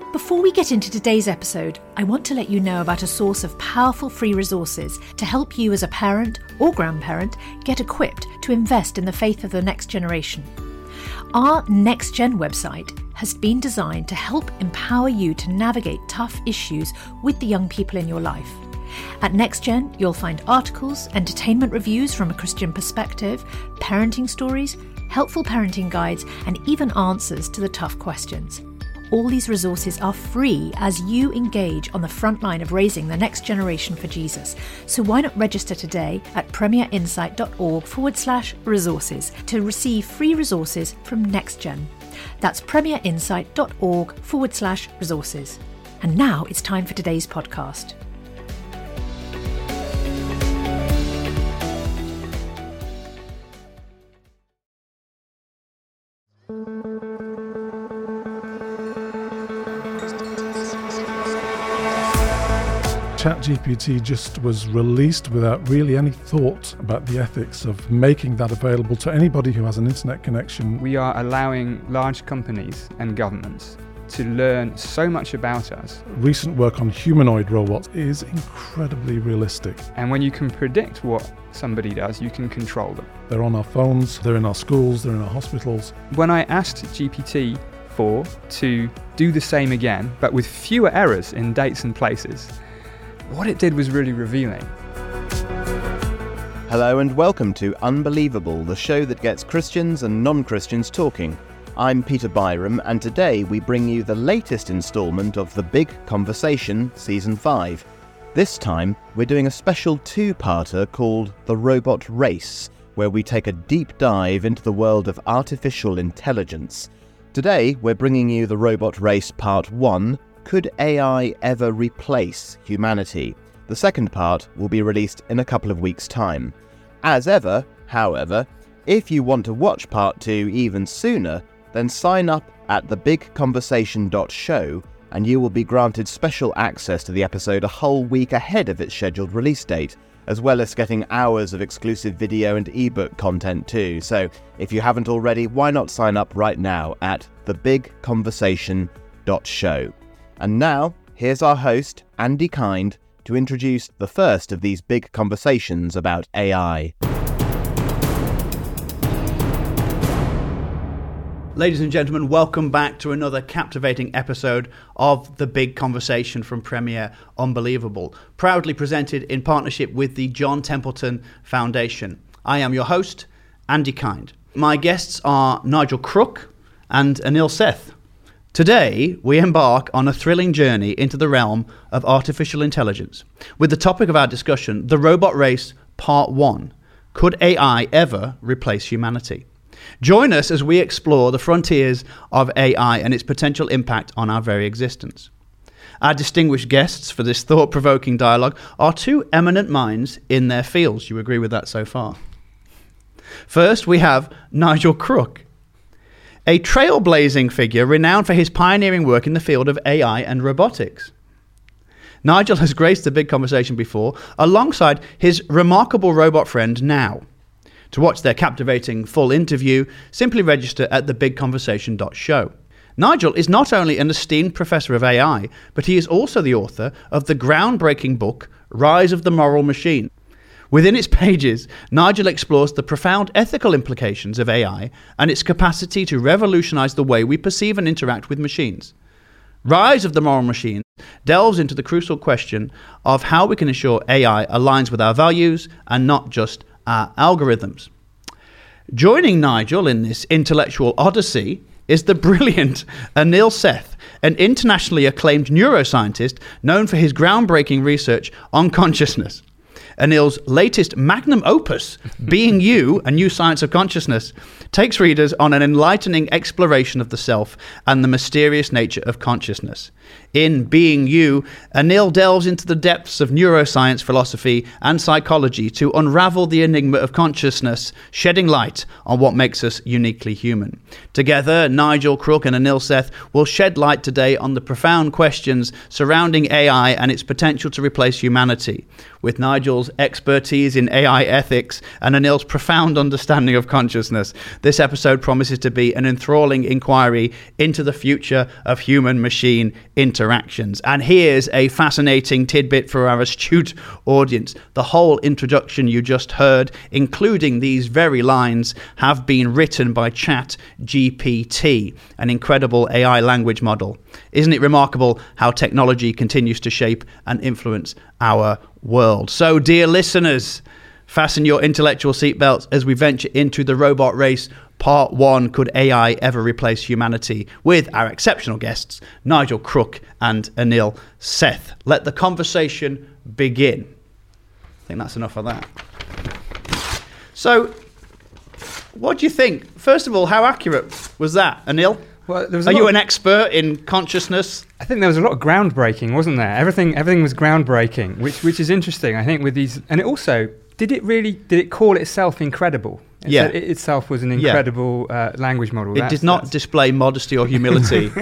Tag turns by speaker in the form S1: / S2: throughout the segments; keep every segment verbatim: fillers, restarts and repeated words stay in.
S1: Before we get into today's episode, I want to let you know about a source of powerful free resources to help you as a parent or grandparent get equipped to invest in the faith of the next generation. Our NextGen website has been designed to help empower you to navigate tough issues with the young people in your life. At NextGen, you'll find articles, entertainment reviews from a Christian perspective, parenting stories, helpful parenting guides, and even answers to the tough questions. All these resources are free as you engage on the front line of raising the next generation for Jesus. So why not register today at premierinsight.org forward slash resources to receive free resources from NextGen. That's premierinsight.org forward slash resources. And now it's time for today's podcast.
S2: ChatGPT just was released without really any thought about the ethics of making that available to anybody who has an internet connection.
S3: We are allowing large companies and governments to learn so much about us.
S2: Recent work on humanoid robots is incredibly realistic.
S3: And when you can predict what somebody does, you can control them.
S2: They're on our phones, they're in our schools, they're in our hospitals.
S3: When I asked G P T four to do the same again, but with fewer errors in dates and places, what it did was really revealing.
S4: Hello and welcome to Unbelievable, the show that gets Christians and non-Christians talking. I'm Peter Byram, and today we bring you the latest instalment of The Big Conversation, Season five. This time, we're doing a special two-parter called The Robot Race, where we take a deep dive into the world of artificial intelligence. Today, we're bringing you The Robot Race Part one, Could A I Ever Replace Humanity? The second part will be released in a couple of weeks' time. As ever, however, if you want to watch Part two even sooner, then sign up at the big conversation dot show and you will be granted special access to the episode a whole week ahead of its scheduled release date, as well as getting hours of exclusive video and ebook content too. So if you haven't already, why not sign up right now at the big conversation dot show. And now, here's our host, Andy Kind, to introduce the first of these big conversations about A I.
S5: Ladies and gentlemen, welcome back to another captivating episode of The Big Conversation from Premier Unbelievable, proudly presented in partnership with the John Templeton Foundation. I am your host, Andy Kind. My guests are Nigel Crook and Anil Seth. Today, we embark on a thrilling journey into the realm of artificial intelligence, with the topic of our discussion, The Robot Race Part one, Could A I Ever Replace Humanity? Join us as we explore the frontiers of A I and its potential impact on our very existence. Our distinguished guests for this thought-provoking dialogue are two eminent minds in their fields. You agree with that so far? First, we have Nigel Crook, a trailblazing figure renowned for his pioneering work in the field of A I and robotics. Nigel has graced the Big Conversation before, alongside his remarkable robot friend Now. To watch their captivating full interview, simply register at the big conversation dot show. Nigel is not only an esteemed professor of A I, but he is also the author of the groundbreaking book, Rise of the Moral Machine. Within its pages, Nigel explores the profound ethical implications of A I and its capacity to revolutionize the way we perceive and interact with machines. Rise of the Moral Machine delves into the crucial question of how we can ensure A I aligns with our values and not just our algorithms. Joining Nigel in this intellectual odyssey is the brilliant Anil Seth, an internationally acclaimed neuroscientist known for his groundbreaking research on consciousness. Anil's latest magnum opus, Being You, A New Science of Consciousness, takes readers on an enlightening exploration of the self and the mysterious nature of consciousness. In Being You, Anil delves into the depths of neuroscience, philosophy, and psychology to unravel the enigma of consciousness, shedding light on what makes us uniquely human. Together, Nigel Crook and Anil Seth will shed light today on the profound questions surrounding A I and its potential to replace humanity. With Nigel's Nigel's expertise in A I ethics and Anil's profound understanding of consciousness. This episode promises to be an enthralling inquiry into the future of human-machine interactions. And here's a fascinating tidbit for our astute audience. The whole introduction you just heard, including these very lines, have been written by Chat G P T, an incredible A I language model. Isn't it remarkable how technology continues to shape and influence our world? So, dear listeners, fasten your intellectual seatbelts as we venture into the robot race. Part one, Could A I Ever Replace Humanity? With our exceptional guests, Nigel Crook and Anil Seth. Let the conversation begin. I think that's enough of that. So, what do you think? First of all, how accurate was that, Anil?
S3: Well, there was a
S5: Are
S3: lot
S5: you
S3: of-
S5: an expert in consciousness?
S3: I think there was a lot of groundbreaking, wasn't there? Everything, everything was groundbreaking, which which is interesting. I think with these, and it also did it really did it call itself incredible? It
S5: Yeah.
S3: said it itself was an
S5: Yeah.
S3: incredible uh, language model.
S5: It
S3: That's-
S5: did not
S3: that's-
S5: display modesty or humility.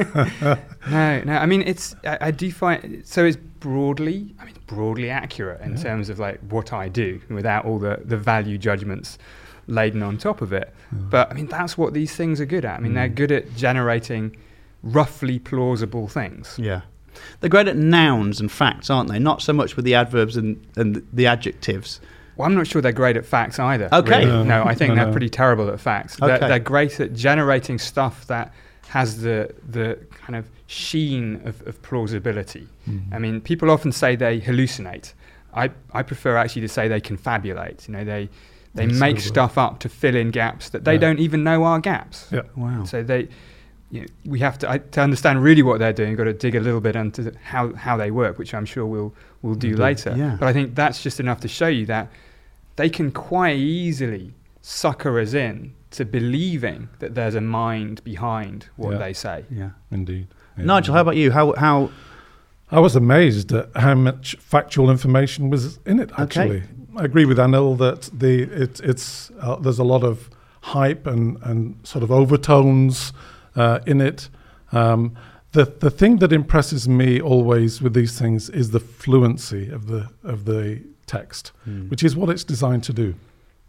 S3: No, no. I mean, it's I, I do find so it's broadly, I mean, broadly accurate in
S2: Yeah.
S3: terms of like what I do, without all the the value judgments laden on top of it.
S2: Yeah.
S3: But I mean, that's what these things are good at. I mean,
S2: Mm.
S3: they're good at generating roughly plausible things.
S5: Yeah. They're great at nouns and facts, aren't they? Not so much with the adverbs and, and the adjectives.
S3: Well, I'm not sure they're great at facts either.
S5: Okay.
S3: really.
S2: No,
S3: No, I think
S2: no,
S3: they're
S2: no.
S3: pretty terrible at facts. They're,
S5: Okay.
S3: they're great at generating stuff that has the the kind of sheen of, of plausibility.
S2: Mm.
S3: I mean, people often say they hallucinate. I, I prefer actually to say they confabulate. You know, they they
S2: Yes,
S3: make
S2: I would.
S3: stuff up to fill in gaps that they
S2: Yeah.
S3: don't even know are gaps.
S2: Yeah.
S5: Wow.
S3: So they, you know, we have to I, to understand really what they're doing. You've got to dig a little bit into how how they work, which I'm sure we'll we'll do
S2: Indeed.
S3: later.
S5: Yeah.
S3: But I think that's just enough to show you that they can quite easily sucker us in to believing that there's a mind behind what
S2: Yeah.
S3: they say.
S5: Yeah.
S2: Indeed. Yeah.
S5: Nigel, how about you? How how
S2: I was amazed at how much factual information was in it, actually. I agree with Anil that the it, it's uh, there's a lot of hype and, and sort of overtones uh, in it. Um, the the thing that impresses me always with these things is the fluency of the of the text,
S5: Mm.
S2: which is what it's designed to do.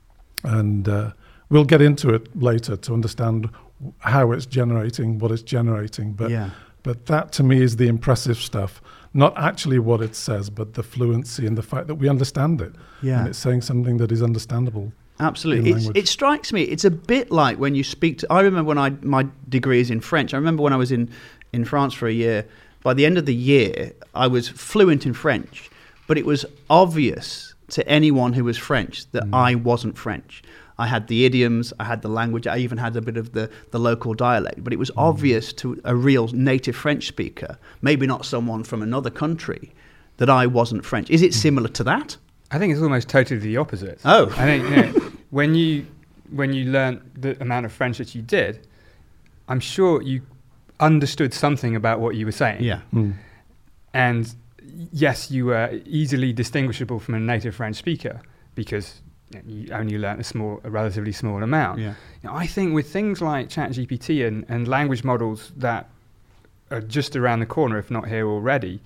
S2: And uh, we'll get into it later to understand w- how it's generating what it's generating. But
S5: yeah.
S2: but that to me is the impressive stuff. Not actually what it says, but the fluency and the fact that we understand it.
S5: Yeah.
S2: And it's saying something that is understandable.
S5: Absolutely.
S2: in
S5: It's,
S2: language.
S5: it strikes me, it's a bit like when you speak to, I remember when I, my degree is in French. I remember when I was in, in France for a year, by the end of the year, I was fluent in French, but it was obvious to anyone who was French that
S2: Mm.
S5: I wasn't French. I had the idioms, I had the language, I even had a bit of the, the local dialect, but it was obvious to a real native French speaker, maybe not someone from another country, that I wasn't French. Is it similar to that?
S3: I think it's almost totally the opposite.
S5: Oh.
S3: I think you know, when you when you learnt the amount of French that you did, I'm sure you understood something about what you were saying.
S5: Yeah.
S2: Mm.
S3: And yes, you were easily distinguishable from a native French speaker because you, know, you only learnt a small, a relatively small amount.
S5: Yeah.
S3: You know, I think with things like ChatGPT and, and language models that are just around the corner, if not here already,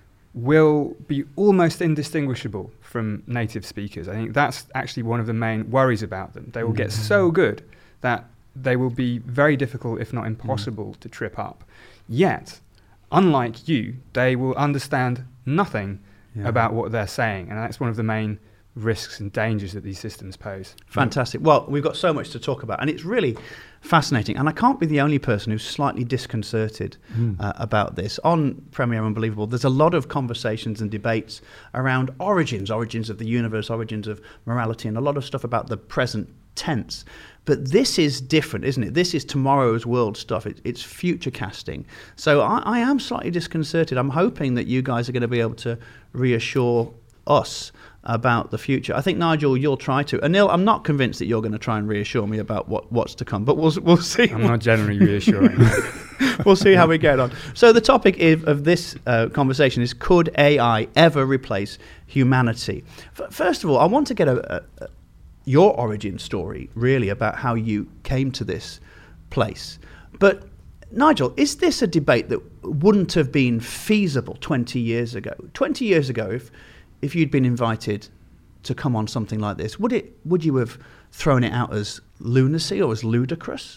S3: will be almost indistinguishable from native speakers. I think that's actually one of the main worries about them. They will get so good that they will be very difficult, if not impossible, to trip up. Yet, unlike you, they will understand nothing
S5: Yeah.
S3: about what they're saying, and that's one of the main risks and dangers that these systems pose.
S5: Fantastic. Well, we've got so much to talk about, and it's really fascinating. And I can't be the only person who's slightly disconcerted
S2: Mm.
S5: uh, about this. On Premiere Unbelievable, there's a lot of conversations and debates around origins, origins of the universe, origins of morality, and a lot of stuff about the present tense. But this is different, isn't it? This is tomorrow's world stuff. It, it's future casting. So I, I am slightly disconcerted. I'm hoping that you guys are going to be able to reassure us about the future. I think, Nigel, you'll try to. Anil, I'm not convinced that you're going to try and reassure me about what, what's to come, but we'll we'll see.
S3: I'm not generally reassuring.
S5: We'll see how we get on. So the topic is, of this uh, conversation is, could A I ever replace humanity? F- first of all, I want to get a, a, a, your origin story, really, about how you came to this place. But, Nigel, is this a debate that wouldn't have been feasible twenty years ago? twenty years ago, if if you'd been invited to come on something like this, would it? Would you have thrown it out as lunacy or as ludicrous?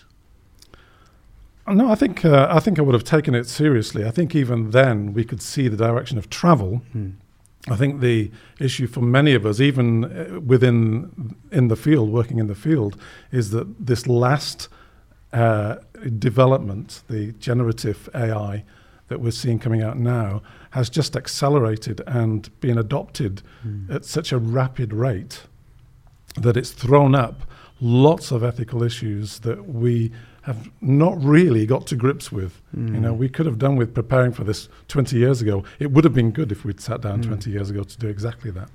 S2: No, I think uh, I think I would have taken it seriously. I think even then we could see the direction of travel.
S5: Hmm.
S2: I think the issue for many of us, even uh, within in the field, working in the field, is that this last uh, development, the generative A I that we're seeing coming out now, has just accelerated and been adopted mm. at such a rapid rate that it's thrown up lots of ethical issues that we have not really got to grips with. Mm. You know, we could have done with preparing for this twenty years ago. It would have been good if we'd sat down mm. twenty years ago to do exactly that.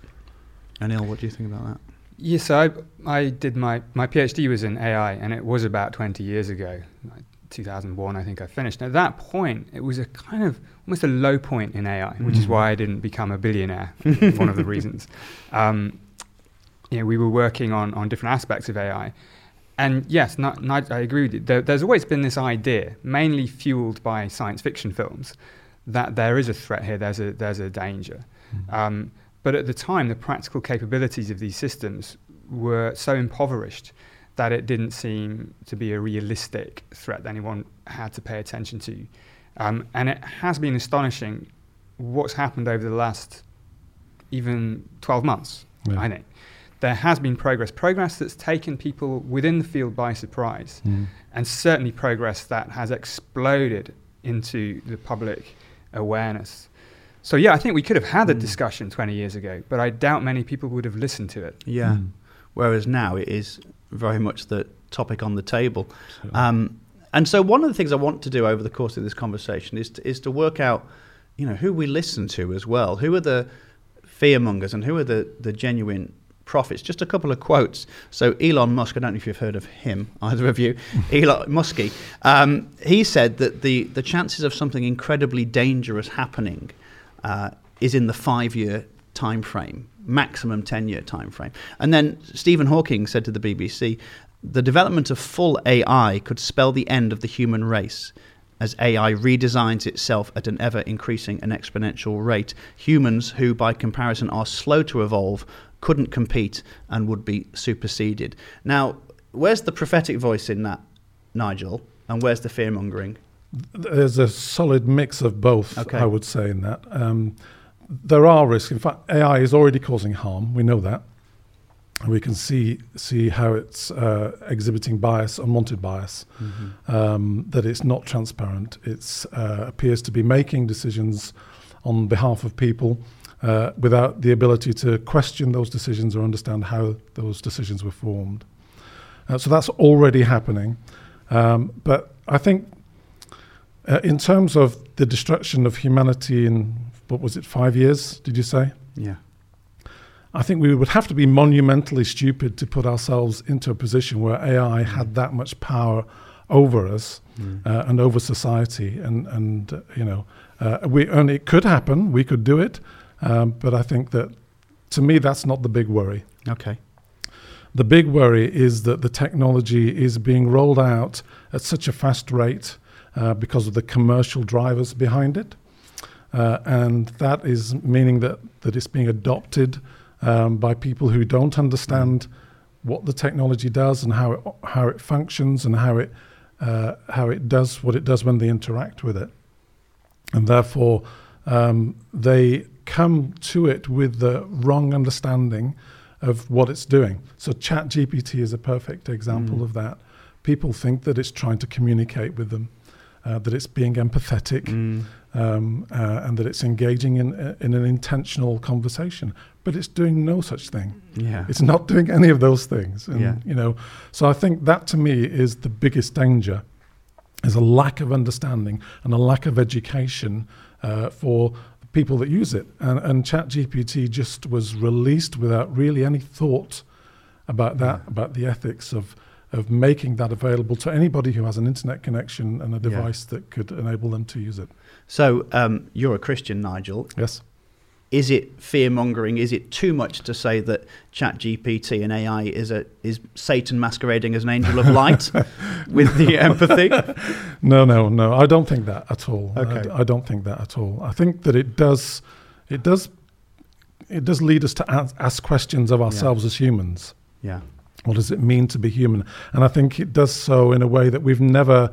S5: Anil, what do you think about that?
S3: Yes, so I, I did my, my PhD was in A I, and it was about twenty years ago. Like two thousand one, I think I finished. And at that point, it was a kind of almost a low point in A I, mm. which is why I didn't become a billionaire, one of the reasons. Um, you know, we were working on, on different aspects of A I. And yes, not, not, I agree with you. There, there's always been this idea, mainly fueled by science fiction films, that there is a threat here, there's a, there's a danger. Mm. Um, but at the time, the practical capabilities of these systems were so impoverished that it didn't seem to be a realistic threat that anyone had to pay attention to. Um, and it has been astonishing what's happened over the last even twelve months, yeah. I think. There has been progress, progress that's taken people within the field by surprise, mm. and certainly progress that has exploded into the public awareness. So yeah, I think we could have had a mm. discussion twenty years ago, but I doubt many people would have listened to it.
S5: Yeah, mm. whereas now it is very much the topic on the table. Sure. Um, and so one of the things I want to do over the course of this conversation is to, is to work out, you know, who we listen to as well. Who are the fearmongers and who are the, the genuine prophets? Just a couple of quotes. So Elon Musk, I don't know if you've heard of him, either of you, Elon Muskie, um, he said that the, the chances of something incredibly dangerous happening uh, is in the five-year time frame, maximum ten-year time frame. And then Stephen Hawking said to the B B C, the development of full A I could spell the end of the human race as A I redesigns itself at an ever-increasing and exponential rate. Humans, who by comparison are slow to evolve, couldn't compete and would be superseded. Now, where's the prophetic voice in that, Nigel? And where's the fear-mongering?
S2: There's a solid mix of both,
S5: okay.
S2: I would say, in that. Um, there are risks. In fact, A I is already causing harm. We know that. We can see see how it's uh, exhibiting bias, unwanted bias, mm-hmm. um, that it's not transparent. It uh, appears to be making decisions on behalf of people uh, without the ability to question those decisions or understand how those decisions were formed. Uh, so that's already happening. Um, but I think uh, in terms of the destruction of humanity in, what was it, five years, did you say?
S5: Yeah.
S2: I think we would have to be monumentally stupid to put ourselves into a position where A I mm. had that much power over us mm. uh, and over society. And, and uh, you know, uh, we and it could happen. We could do it. Um, but I think that, to me, that's not the big worry.
S5: Okay.
S2: The big worry is that the technology is being rolled out at such a fast rate uh, because of the commercial drivers behind it. Uh, and that is meaning that, that it's being adopted Um, by people who don't understand what the technology does and how it, how it functions and how it uh, how it does what it does when they interact with it, and therefore um, they come to it with the wrong understanding of what it's doing. So ChatGPT is a perfect example mm. of that. People think that it's trying to communicate with them, uh, that it's being empathetic, mm. um, uh, and that it's engaging in uh, in an intentional conversation. But it's doing no such thing.
S5: Yeah.
S2: It's not doing any of those things. And,
S5: yeah.
S2: you know, so I think that to me is the biggest danger, is a lack of understanding and a lack of education uh, for people that use it. And, and ChatGPT just was released without really any thought about that, yeah. about the ethics of of making that available to anybody who has an internet connection and a device yeah. that could enable them to use it.
S5: So um, you're a Christian, Nigel.
S2: Yes.
S5: Is it fear-mongering? Is it too much to say that ChatGPT and A I is a is Satan masquerading as an angel of light with the empathy?
S2: No, no, no. I don't think that at all.
S5: Okay.
S2: I, I don't think that at all. I think that it does, it does it does lead us to ask, ask questions of ourselves
S5: Yeah.
S2: as humans.
S5: Yeah.
S2: What does it mean to be human? And I think it does so in a way that we've never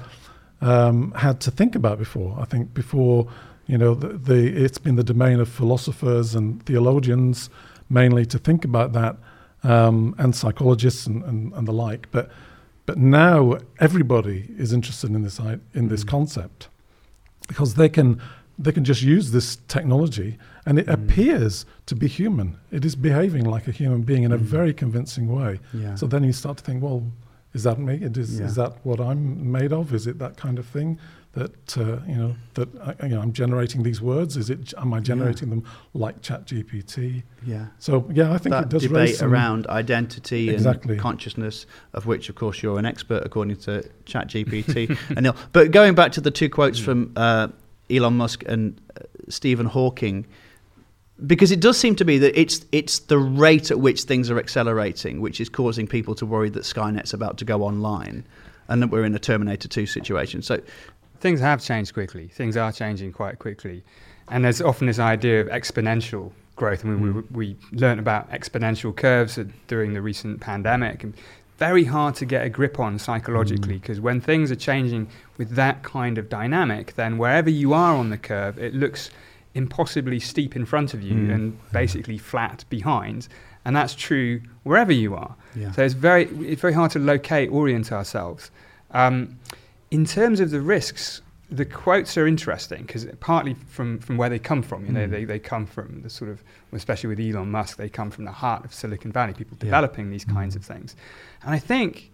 S2: um, had to think about before. I think before, you know, the, the it's been the domain of philosophers and theologians mainly to think about that, um, and psychologists and, and, and the like. But but now everybody is interested in this i- in this
S5: Mm.
S2: concept, because they can they can just use this technology and it
S5: Mm.
S2: appears to be human. It is behaving like a human being in a
S5: Mm.
S2: very convincing way.
S5: Yeah.
S2: So then you start to think, well, is that me? It is,
S5: Yeah.
S2: is that what I'm made of? Is it that kind of thing that uh, you know that I, you know I'm generating these words? Is it? Am I generating them like ChatGPT?
S5: Yeah.
S2: So yeah, I think
S5: That
S2: it does raise
S5: debate
S2: some,
S5: around identity
S2: Exactly.
S5: and consciousness, of which, of course, you're an expert, according to ChatGPT. Anil. But going back to the two quotes from uh, Elon Musk and uh, Stephen Hawking, because it does seem to be that it's it's the rate at which things are accelerating, which is causing people to worry that Skynet's about to go online, and that we're in a Terminator two situation. So,
S3: Things have changed quickly. Things are changing quite quickly. And there's often this idea of exponential growth. I mean,
S5: Mm.
S3: we, we learned about exponential curves during the recent pandemic. And very hard to get a grip on psychologically, because when things are changing with that kind of dynamic, then wherever you are on the curve, it looks impossibly steep in front of you
S5: Mm.
S3: and basically flat behind. And that's true wherever you are.
S5: yeah.
S3: So it's very it's very hard to locate, orient ourselves. Um, in terms of the risks, the quotes are interesting because partly from, from where they come from. You know,
S5: Mm.
S3: they, they come from the sort of, especially with Elon Musk, they come from the heart of Silicon Valley, people
S5: Yeah.
S3: developing these kinds of things. And I think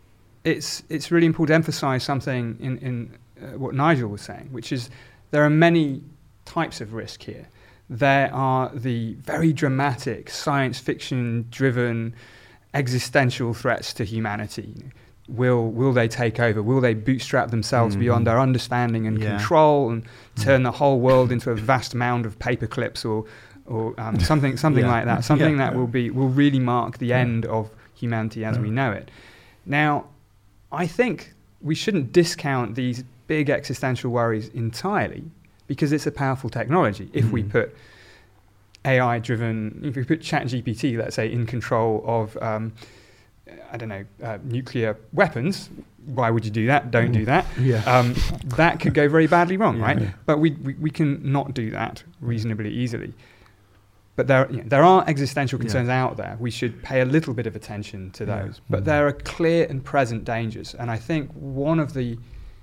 S3: it's it's really important to emphasize something in, in uh, what Nigel was saying, which is there are many types of risk here. There are the very dramatic, science fiction driven, existential threats to humanity. Will will they take over? Will they bootstrap themselves
S5: Mhm.
S3: beyond our understanding and
S5: Yeah.
S3: control and turn the whole world into a vast mound of paper clips or or um, something something
S5: Yeah.
S3: like that? Something
S2: Yeah.
S3: that will be will really mark the
S2: Yeah.
S3: end of humanity as
S2: Yeah.
S3: we know it. Now, I think we shouldn't discount these big existential worries entirely, because it's a powerful technology. If we
S5: Mhm.
S3: put A I-driven, if we put ChatGPT, let's say, in control of, um, I don't know, uh, nuclear weapons, why would you do that? Don't do that.
S5: Yeah.
S3: Um, that could go very badly wrong,
S5: Yeah.
S3: right?
S2: Yeah.
S3: But we, we we can not do that reasonably easily. But there you know, there are existential concerns out there. We should pay a little bit of attention to
S5: Yeah.
S3: those. But
S2: Mhm.
S3: there are clear and present dangers. And I think one of the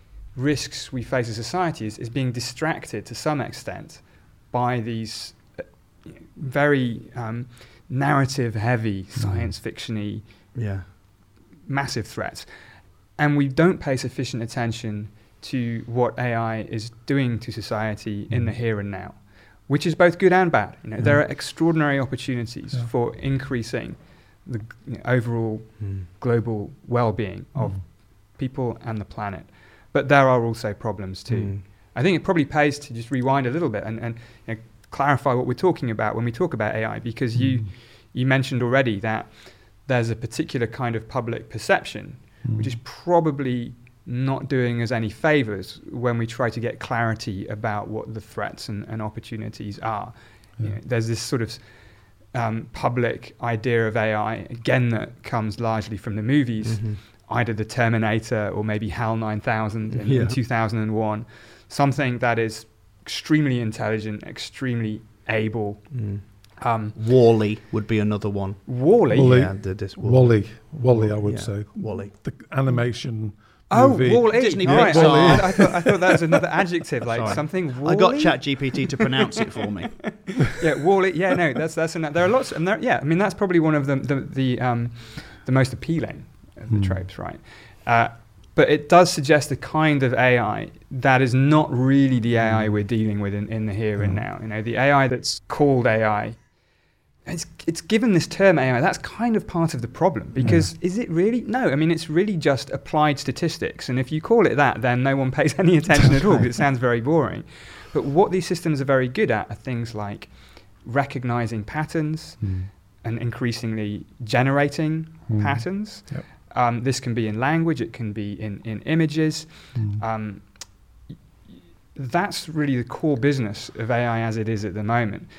S3: risks we face as society is, is being distracted to some extent by these uh, you know, very um, narrative-heavy, science fiction-y,
S5: Yeah.
S3: massive threats. And we don't pay sufficient attention to what A I is doing to society in the here and now, which is both good and bad. You know,
S2: Yeah.
S3: there are extraordinary opportunities
S2: Yeah.
S3: for increasing the you know, overall
S5: Mm.
S3: global well-being of
S2: Mm.
S3: people and the planet. But there are also problems too.
S5: Mm.
S3: I think it probably pays to just rewind a little bit and, and you know, clarify what we're talking about when we talk about A I, because you
S2: Mm.
S3: you mentioned already that there's a particular kind of public perception
S2: Mm.
S3: which is probably not doing us any favors when we try to get clarity about what the threats and, and opportunities are. You
S2: Yeah.
S3: know, there's this sort of um, public idea of A I, again, that comes largely from the movies,
S5: Mhm.
S3: either the Terminator or maybe HAL nine thousand in,
S5: Yeah.
S3: in two thousand one, something that is extremely intelligent, extremely able.
S5: Mm.
S3: Um,
S5: Wall-E would be another one.
S3: Wall-E.
S2: Wall-E.
S5: Yeah, the dis-
S2: Wall-E, Wall-E, I would
S5: Yeah.
S2: say.
S5: Wall-E.
S2: The animation
S3: Oh,
S2: movie.
S3: Wall-E.
S5: Disney
S3: All right.
S5: Pixar.
S3: Oh, I, I thought I thought that was another adjective, like
S5: Sorry.
S3: something.
S5: I got
S3: Wall-E?
S5: ChatGPT to pronounce it for me.
S3: Yeah, Wall-E. Yeah, no, that's that's an, there are lots, and there, yeah, I mean that's probably one of the the the, um, the most appealing of the
S2: Hmm.
S3: tropes, right? Uh, but it does suggest a kind of A I that is not really the A I we're dealing with in, in the here and
S2: Hmm.
S3: now. You know, the A I that's called A I. It's it's given this term A I. That's kind of part of the problem, because is it really? No, I mean it's really just applied statistics, and if you call it that, then no one pays any attention at all, because it sounds very boring. But what these systems are very good at are things like recognizing patterns
S2: Mm.
S3: and increasingly generating
S2: Mm.
S3: patterns.
S2: Yep.
S3: Um, this can be in language, it can be in, in images.
S2: Mm.
S3: Um, y- y- that's really the core business of A I as it is at the moment.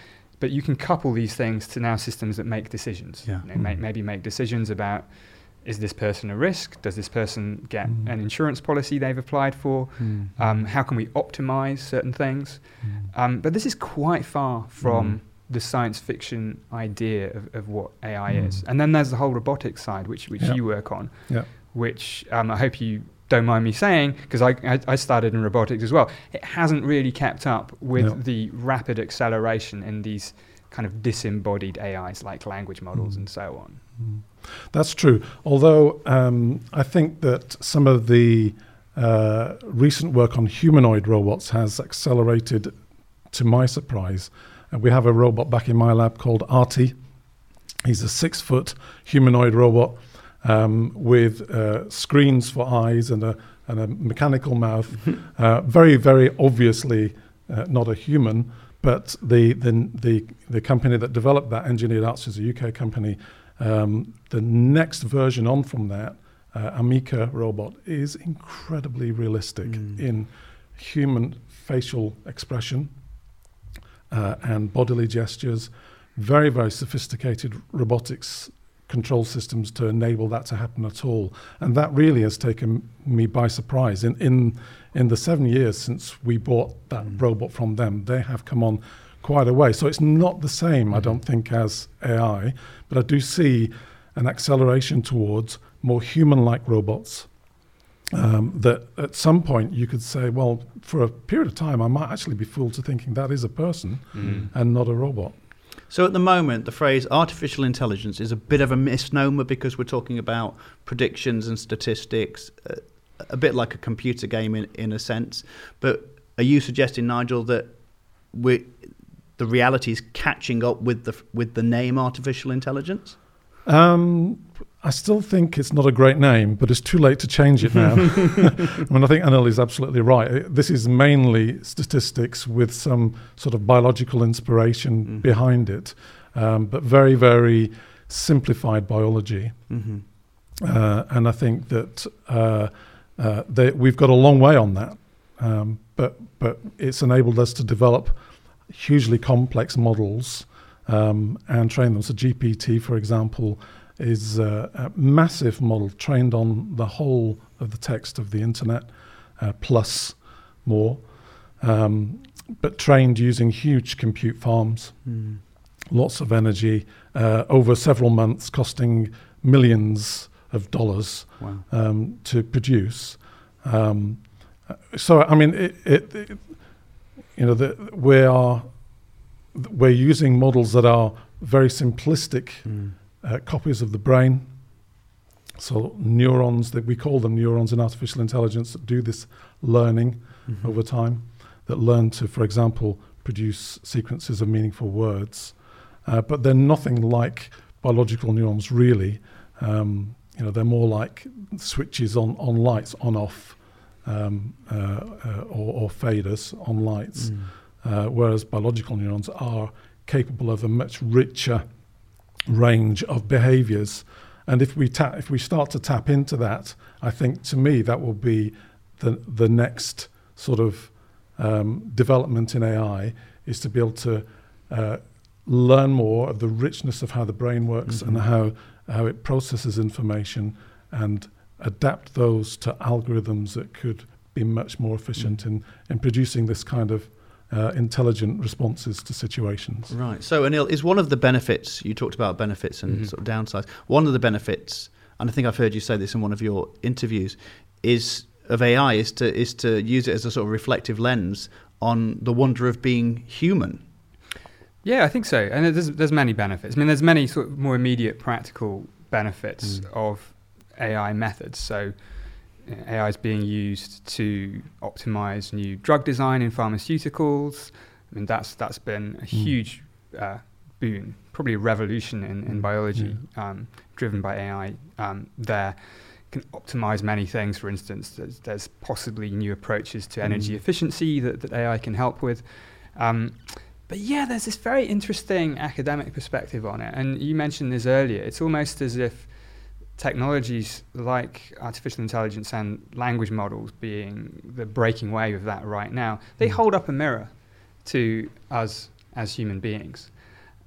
S3: but you can couple these things to now systems that make decisions.
S5: Yeah.
S3: You know, may, maybe make decisions about, is this person a risk? Does this person get
S2: Mm.
S3: an insurance policy they've applied for?
S2: Mm.
S3: Um, how can we optimize certain things?
S2: Mm.
S3: Um, but this is quite far from
S2: Mm.
S3: the science fiction idea of, of what A I
S2: Mm.
S3: is. And then there's the whole robotics side, which, which
S2: Yeah.
S3: you work on,
S2: Yeah.
S3: which um, I hope you don't mind me saying, because I, I, I started in robotics as well. It hasn't really kept up with
S2: No.
S3: the rapid acceleration in these kind of disembodied A Is like language models
S2: Mm.
S3: and so on.
S2: Mm. That's true. Although um, I think that some of the uh, recent work on humanoid robots has accelerated, to my surprise. Uh, we have a robot back in my lab called Artie. He's a six-foot humanoid robot um, with uh, screens for eyes and a, and a mechanical mouth. uh, very, very obviously uh, not a human, but the, the, the, the company that developed that, Engineered Arts, is a U K company. Um, the next version on from that, uh, Amica robot, is incredibly realistic
S5: Mm.
S2: in human facial expression uh, and bodily gestures. Very, very sophisticated robotics control systems to enable that to happen at all. And that really has taken me by surprise. In in, in the seven years since we bought that
S5: Mm.
S2: robot from them, they have come on quite a way. So it's not the same,
S5: Mm-hmm.
S2: I don't think, as A I, but I do see an acceleration towards more human-like robots um, that at some point you could say, well, for a period of time, I might actually be fooled to thinking that is a person
S3: Mm.
S2: and not a robot.
S5: So at the moment, the phrase artificial intelligence is a bit of a misnomer because we're talking about predictions and statistics, uh, a bit like a computer game in, in a sense. But are you suggesting, Nigel, that we the reality is catching up with the with the name artificial intelligence?
S2: Um, I still think it's not a great name, but it's too late to change it now. I mean, I think Anil is absolutely right. It- This is mainly statistics with some sort of biological inspiration
S5: Mm.
S2: behind it, um, but very, very simplified biology.
S5: Mm-hmm.
S2: Uh, and I think that uh, uh, they, we've got a long way on that. Um, but but it's enabled us to develop hugely complex models um, and train them. So G P T, for example, is uh, a massive model trained on the whole of the text of the internet, uh, plus more, um, but trained using huge compute farms,
S5: Mm.
S2: lots of energy, uh, over several months, costing millions of dollars
S5: Wow.
S2: um, to produce. Um, so, I mean, it, it, it, you know, the, we are we're using models that are very simplistic
S5: Mm.
S2: uh, copies of the brain. So neurons, that we call them neurons in artificial intelligence, that do this learning
S5: Mhm.
S2: over time, that learn to, for example, produce sequences of meaningful words. Uh, but they're nothing like biological neurons, really. Um, you know, they're more like switches on, on lights, on off, um, uh, uh, or, or faders on lights.
S5: Mm.
S2: Uh, whereas biological neurons are capable of a much richer range of behaviors. And if we tap, if we start to tap into that, I think, to me, that will be the the next sort of um, development in A I, is to be able to uh, learn more of the richness of how the brain works
S5: Mhm.
S2: and how how it processes information, and adapt those to algorithms that could be much more efficient in, in producing this kind of uh, intelligent responses to situations.
S5: Right. So, Anil, is one of the benefits, you talked about benefits and
S3: Mhm.
S5: sort of downsides, one of the benefits, and I think I've heard you say this in one of your interviews, is of A I is to is to use it as a sort of reflective lens on the wonder of being human.
S3: Yeah, I think so. And there's there's many benefits. I mean, there's many sort of more immediate practical benefits
S5: Mm.
S3: of A I methods. So you know, A I is being used to optimize new drug design in pharmaceuticals. I mean, that's that's been a
S2: Mm.
S3: huge uh, boon, probably a revolution in, in
S2: Mm.
S3: biology, um, driven by A I um, there. Can optimize many things. For instance, there's, there's possibly new approaches to energy
S2: Mm.
S3: efficiency that, that A I can help with. Um, But yeah, there's this very interesting academic perspective on it. And you mentioned this earlier. It's almost as if technologies like artificial intelligence and language models, being the breaking wave of that right now, they
S2: Mm.
S3: hold up a mirror to us as human beings.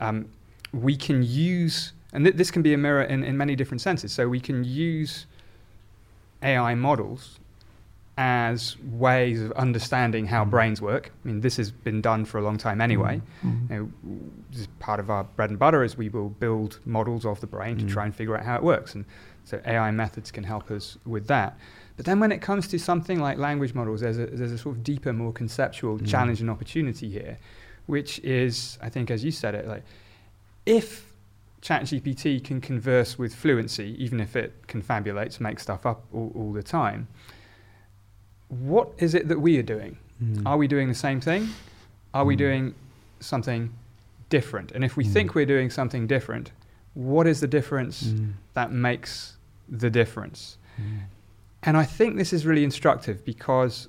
S3: um, we can use, and th- this can be a mirror in, in many different senses. So we can use A I models as ways of understanding how brains work. I mean, this has been done for a long time anyway.
S2: Mm-hmm.
S3: You know, this is part of our bread and butter, is we will build models of the brain
S5: Mm.
S3: to try and figure out how it works. And so A I methods can help us with that. But then when it comes to something like language models, there's a, there's a sort of deeper, more conceptual
S5: Mm.
S3: challenge and opportunity here, which is, I think, as you said it, like, if ChatGPT can converse with fluency, even if it confabulates, make stuff up all, all the time, what is it that we are doing?
S5: Mm.
S3: Are we doing the same thing? Are we
S2: Mm.
S3: doing something different? And if we
S5: Mm.
S3: think we're doing something different, what is the difference
S5: Mm.
S3: that makes the difference?
S5: Mm.
S3: And I think this is really instructive, because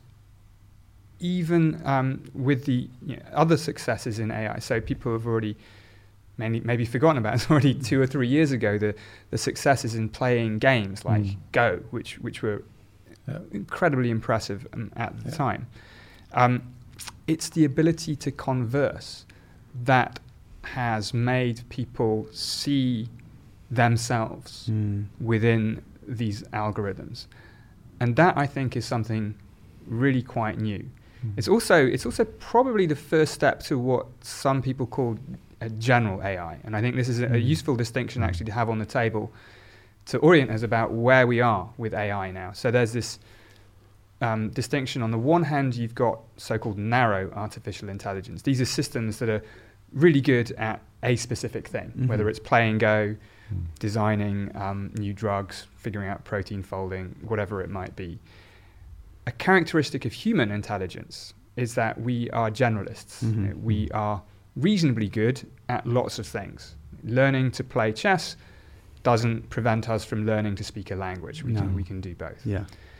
S3: even um, with the you know, other successes in A I, so people have already maybe, maybe forgotten about, it's already two or three years ago, the, the successes in playing games like
S2: Mm.
S3: Go, which, which were
S2: Yeah.
S3: incredibly impressive um, at the
S2: Yeah.
S3: time. Um, it's the ability to converse that has made people see themselves
S5: Mm.
S3: within these algorithms, and that, I think, is something really quite new.
S2: Mm.
S3: It's also it's also probably the first step to what some people call a general A I, and I think this is a, a
S2: Mm.
S3: useful distinction
S2: Mm.
S3: actually to have on the table to orient us about where we are with A I now. So there's this um, distinction. On the one hand, you've got so-called narrow artificial intelligence. These are systems that are really good at a specific thing,
S5: Mhm.
S3: whether it's playing Go,
S2: Mm.
S3: designing um, new drugs, figuring out protein folding, whatever it might be. A characteristic of human intelligence is that we are generalists.
S5: Mhm.
S3: You know, we are reasonably good at lots of things. Learning to play chess doesn't prevent us from learning to speak a language. We,
S5: No.
S3: can, we can do both.
S5: Yeah.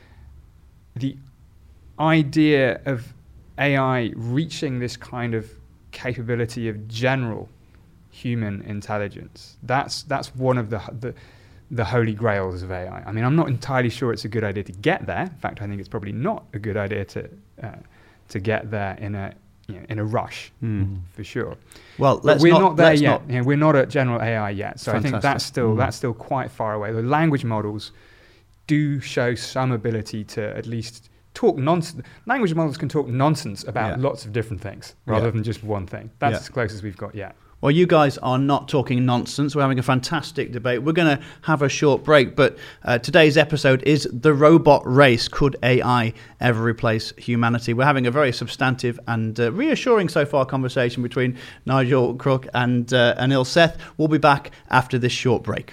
S3: The idea of A I reaching this kind of capability of general human intelligence, that's that's one of the, the the holy grails of A I. I mean, I'm not entirely sure it's a good idea to get there. In fact, I think it's probably not a good idea to uh, to get there in a you know, in a rush,
S5: Mm.
S3: for sure.
S5: Well,
S3: But
S5: let's
S3: we're
S5: not,
S3: not, there
S5: let's
S3: yet.
S5: not-
S3: You know, we're not at general A I yet. So I think
S5: Fantastic.
S3: that's still
S2: Mm.
S3: that's still quite far away. The language models do show some ability to at least talk nonsense. Language models can talk nonsense about
S5: Yeah.
S3: lots of different things rather
S5: Yeah.
S3: than just one thing. That's
S5: Yeah.
S3: as close as we've got yet.
S5: Well, you guys are not talking nonsense. We're having a fantastic debate. We're going to have a short break, but uh, today's episode is The Robot Race. Could A I ever replace humanity? We're having a very substantive and uh, reassuring so far conversation between Nigel Crook and uh, Anil Seth. We'll be back after this short break.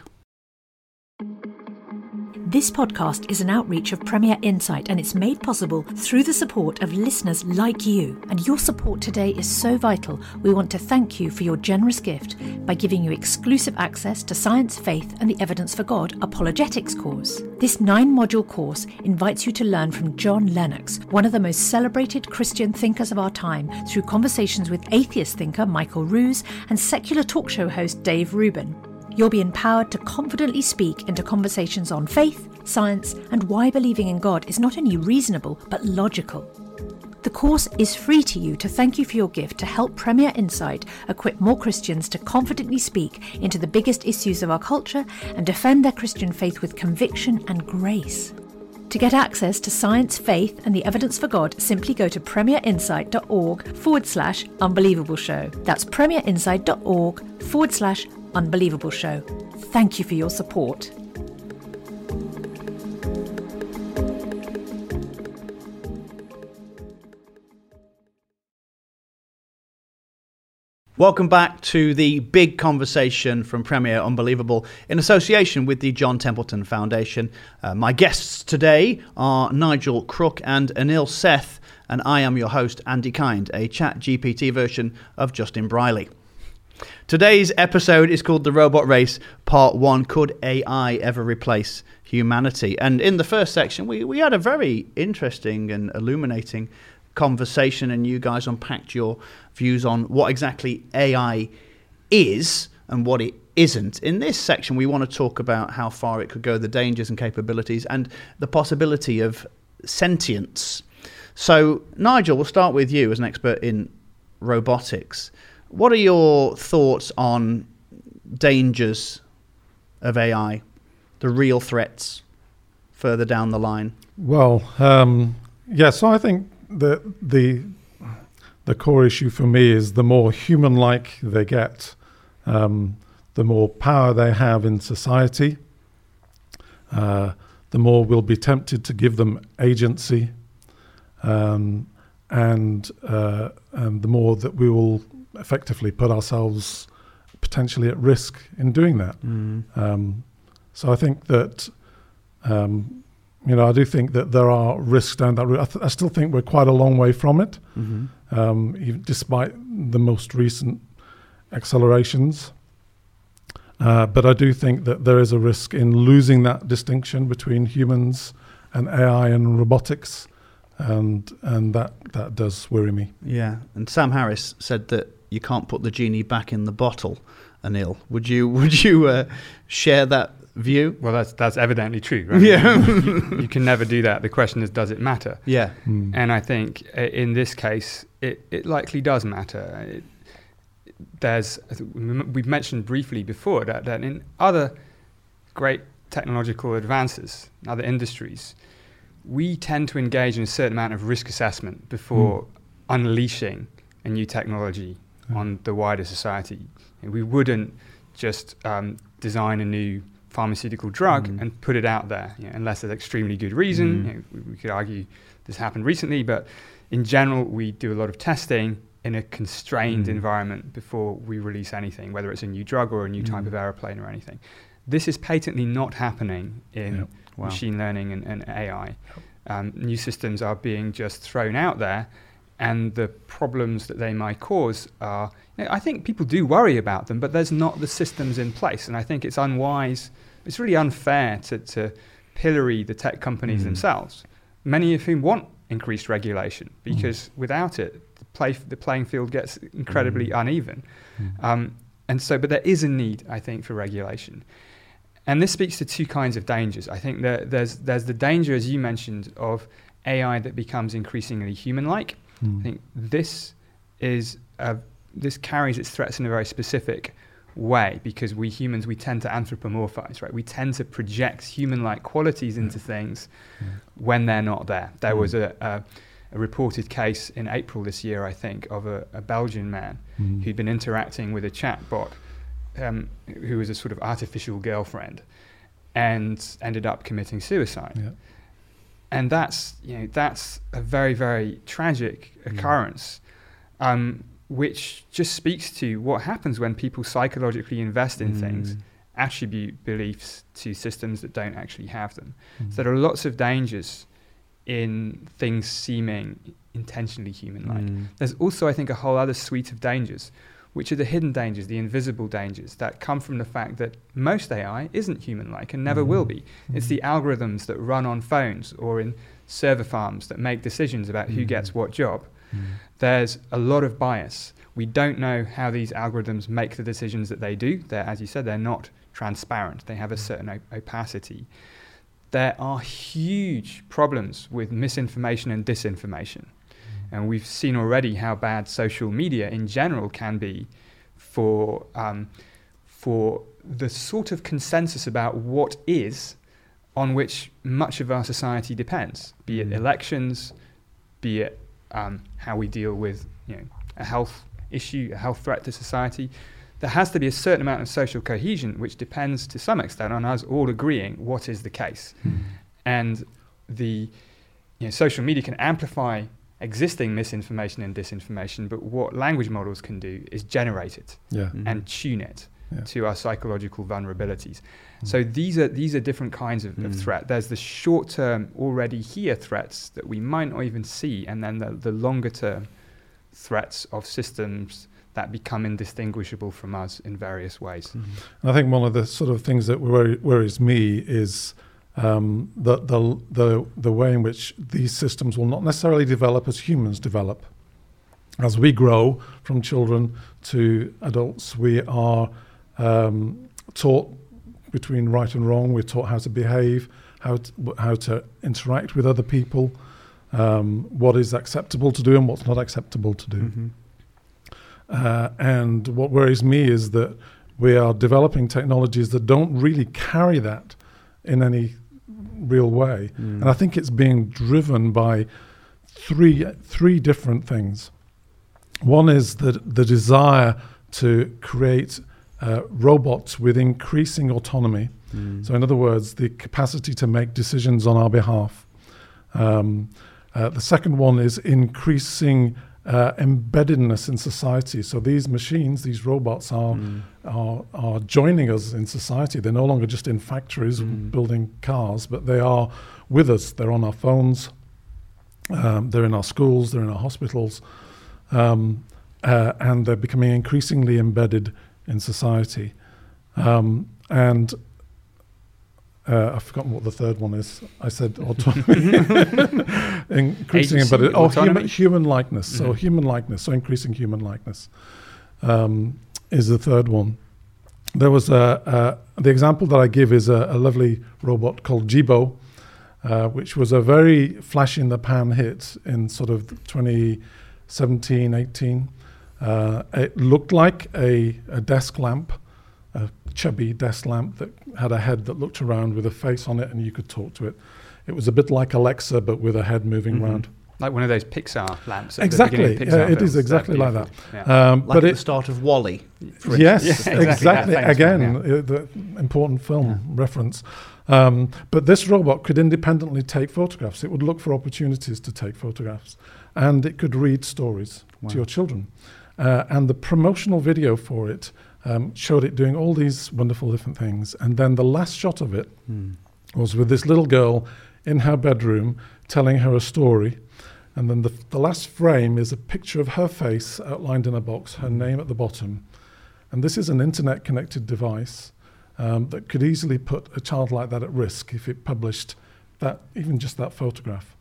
S1: This podcast is an outreach of Premier Insight, and it's made possible through the support of listeners like you. And your support today is so vital. We want to thank you for your generous gift by giving you exclusive access to Science, Faith and the Evidence for God Apologetics course. This nine-module course invites you to learn from John Lennox, one of the most celebrated Christian thinkers of our time, through conversations with atheist thinker Michael Ruse and secular talk show host Dave Rubin. You'll be empowered to confidently speak into conversations on faith, science, and why believing in God is not only reasonable, but logical. The course is free to you to thank you for your gift to help Premier Insight equip more Christians to confidently speak into the biggest issues of our culture and defend their Christian faith with conviction and grace. To get access to Science, Faith and the Evidence for God, simply go to premierinsight.org forward slash unbelievable show. That's premierinsight.org forward slash unbelievable show. Thank you for your support.
S5: Welcome back to the big conversation from Premier Unbelievable in association with the John Templeton Foundation. Uh, my guests today are Nigel Crook and Anil Seth, and I am your host, Andy Kind, a Chat G P T version of Justin Briley. Today's episode is called The Robot Race, Part one, Could A I Ever Replace Humanity? And in the first section, we, we had a very interesting and illuminating conversation, and you guys unpacked your views on what exactly A I is and what it isn't. In this section, we want to talk about how far it could go, the dangers and capabilities, and the possibility of sentience. So, Nigel, we'll start with you as an expert in robotics. What are your thoughts on dangers of A I, the real threats further down the line?
S2: Well, um, yeah, so I think the the the core issue for me is the more human-like they get, um, the more power they have in society, uh, the more we'll be tempted to give them agency, um, and, uh, and the more that we will effectively put ourselves potentially at risk in doing that.
S5: Mm.
S2: Um, so I think that, um, you know, I do think that there are risks down that route. I, th- I still think we're quite a long way from it,
S5: Mm-hmm.
S2: um, even despite the most recent accelerations. Uh, but I do think that there is a risk in losing that distinction between humans and A I and robotics, and and that, that does worry me.
S5: Yeah, and Sam Harris said that you can't put the genie back in the bottle, Anil. Would you would you uh, share that view?
S3: Well, that's that's evidently true, right?
S5: Yeah.
S3: you, you can never do that. The question is, does it matter?
S5: Yeah.
S2: Mm.
S3: And I think uh, in this case, it, it likely does matter. It, there's, we've mentioned briefly before that, that in other great technological advances, in other industries, we tend to engage in a certain amount of risk assessment before mm. unleashing a new technology mm. on the wider society. And we wouldn't just um, design a new pharmaceutical drug mm. and put it out there, you know, unless there's extremely good reason.
S5: Mm.
S3: You know, we, we could argue this happened recently, but in general, we do a lot of testing in a constrained mm. environment before we release anything, whether it's a new drug or a new mm. type of aeroplane or anything. This is patently not happening in
S2: yep.
S5: wow.
S3: machine learning and, and A I. Yep. Um, new systems are being just thrown out there, and the problems that they might cause are, you know, I think people do worry about them, but there's not the systems in place. And I think it's unwise, it's really unfair to, to pillory the tech companies mm. themselves, many of whom want increased regulation, because mm. without it, the, play, the playing field gets incredibly mm. uneven. Mm. Um, and so, but there is a need, I think, for regulation. And this speaks to two kinds of dangers. I think that there's there's the danger, as you mentioned, of A I that becomes increasingly human-like. Mm. I think this is a, this carries its threats in a very specific way, because we humans, we tend to anthropomorphize, right? We tend to project human-like qualities into yeah. things yeah. when they're not there. There mm. was a, a, a reported case in April this year, I think, of a, a Belgian man mm. who'd been interacting with a chatbot um, who was a sort of artificial girlfriend, and ended up committing suicide. Yeah. And that's, you know, that's a very, very tragic mm. occurrence. Um, which just speaks to what happens when people psychologically invest in mm. things, attribute beliefs to systems that don't actually have them. Mm. So there are lots of dangers in things seeming intentionally human-like. Mm. There's also, I think, a whole other suite of dangers, which are the hidden dangers, the invisible dangers that come from the fact that most A I isn't human-like and never mm. will be. Mm. It's the algorithms that run on phones or in server farms that make decisions about mm. who gets what job. Mm. There's a lot of bias. We don't know how these algorithms make the decisions that they do. They're, as you said, they're not transparent. They have a certain op- opacity. There are huge problems with misinformation and disinformation. Mm. And we've seen already how bad social media in general can be for, um, for the sort of consensus about what is on which much of our society depends, be it mm. elections, be it Um, how we deal with, you know, a health issue, a health threat to society. There has to be a certain amount of social cohesion, which depends to some extent on us all agreeing what is the case. Mm. And the you know, social media can amplify existing misinformation and disinformation, but what language models can do is generate it
S2: yeah. mm.
S3: and tune it yeah. to our psychological vulnerabilities. Mm. So these are these are different kinds of, mm. of threat. There's the short-term, already here threats that we might not even see, and then the, the longer-term threats of systems that become indistinguishable from us in various ways.
S2: Mm. I think one of the sort of things that worry, worries me is um, the, the the the way in which these systems will not necessarily develop as humans develop. As we grow from children to adults, we are um, taught between right and wrong. We're taught how to behave, how to, how to interact with other people, um, what is acceptable to do and what's not acceptable to do. Mm-hmm. Uh, and what worries me is that we are developing technologies that don't really carry that in any real way. Mm. And I think it's being driven by three three different things. One is the, the desire to create uh, robots with increasing autonomy. Mm. So in other words, the capacity to make decisions on our behalf. Um, uh, the second one is increasing uh, embeddedness in society. So these machines, these robots are, mm. are are joining us in society. They're no longer just in factories mm. building cars, but they are with us. They're on our phones. Um, they're in our schools. They're in our hospitals. Um, uh, and they're becoming increasingly embedded in society. Um, and uh, I've forgotten what the third one is. I said autonomy. increasing
S3: Agency,
S2: embedded. Oh,
S3: autonomy?
S2: human, human likeness.
S3: Mm-hmm.
S2: So human likeness. So increasing human likeness um, is the third one. There was a, a the example that I give is a, a lovely robot called Jibo, uh, which was a very flash in the pan hit in sort of twenty seventeen, eighteen. Uh, it looked like a, a desk lamp, a chubby desk lamp that had a head that looked around with a face on it, and you could talk to it. It was a bit like Alexa, but with a head moving mm-hmm. around.
S3: Like one of those Pixar lamps. At
S2: Exactly,
S3: the Pixar
S2: uh, it is
S3: films.
S2: exactly like that.
S3: Yeah.
S2: Um,
S5: Like
S2: but
S5: at
S2: it,
S5: the start of WALL-E. for
S2: yes,
S5: instance.
S3: Yeah,
S2: exactly.
S3: exactly. That famous
S2: Again,
S3: one, yeah.
S2: uh, the important film reference. Um, but this robot could independently take photographs. It would look for opportunities to take photographs, and it could read stories
S5: Wow.
S2: to your children. Uh, and the promotional video for it um, showed it doing all these wonderful different things. And then the last shot of it
S5: Mm.
S2: was with this little girl in her bedroom telling her a story. And then the, the last frame is a picture of her face outlined in a box, her name at the bottom. And this is an internet-connected device um, that could easily put a child like that at risk if it published that, even just that photograph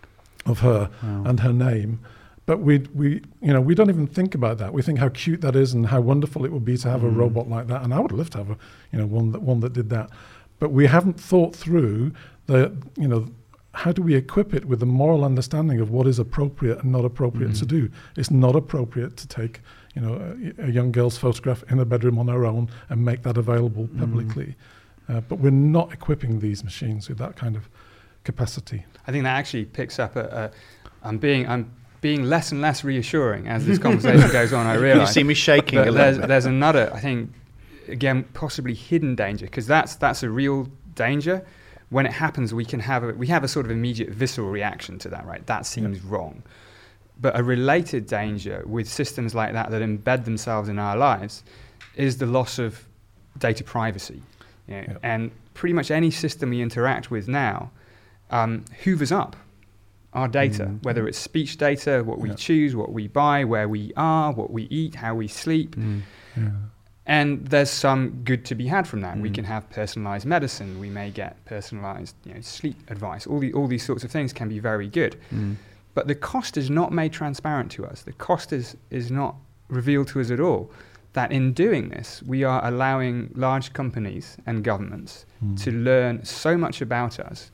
S2: of her
S5: Wow.
S2: and her name. But we, we, you know, we don't even think about that. We think how cute that is and how wonderful it would be to have
S5: Mm.
S2: a robot like that. And I would love to have a, you know, one that one that did that. But we haven't thought through the, you know, how do we equip it with the moral understanding of what is appropriate and not appropriate
S5: Mm.
S2: to do? It's not appropriate to take, you know, a, a young girl's photograph in a bedroom on her own and make that available
S5: Mm.
S2: publicly. Uh, but we're not equipping these machines with that kind of capacity.
S3: I think that actually picks up a, a I'm being I'm being less and less reassuring as this conversation goes on, I
S5: You
S3: realise.
S5: see me shaking
S3: But
S5: a
S3: there's,
S5: little bit.
S3: there's another, I think, again, possibly hidden danger, because that's that's a real danger. When it happens, we can have a, we have a sort of immediate visceral reaction to that, right? That seems wrong. But a related danger with systems like that that embed themselves in our lives is the loss of data privacy. You know,
S2: Yeah.
S3: And pretty much any system we interact with now um, hoovers up our data,
S5: Mm.
S3: whether it's speech data, what we
S2: Yeah.
S3: choose, what we buy, where we are, what we eat, how we sleep.
S5: Mm.
S2: Yeah.
S3: And there's some good to be had from that. We
S5: Mm.
S3: can have personalized medicine. We may get personalized, you know, sleep advice. All the all these sorts of things can be very good.
S5: Mm.
S3: But the cost is not made transparent to us. The cost is is not revealed to us at all. That in doing this, we are allowing large companies and governments
S2: Mm.
S3: to learn so much about us,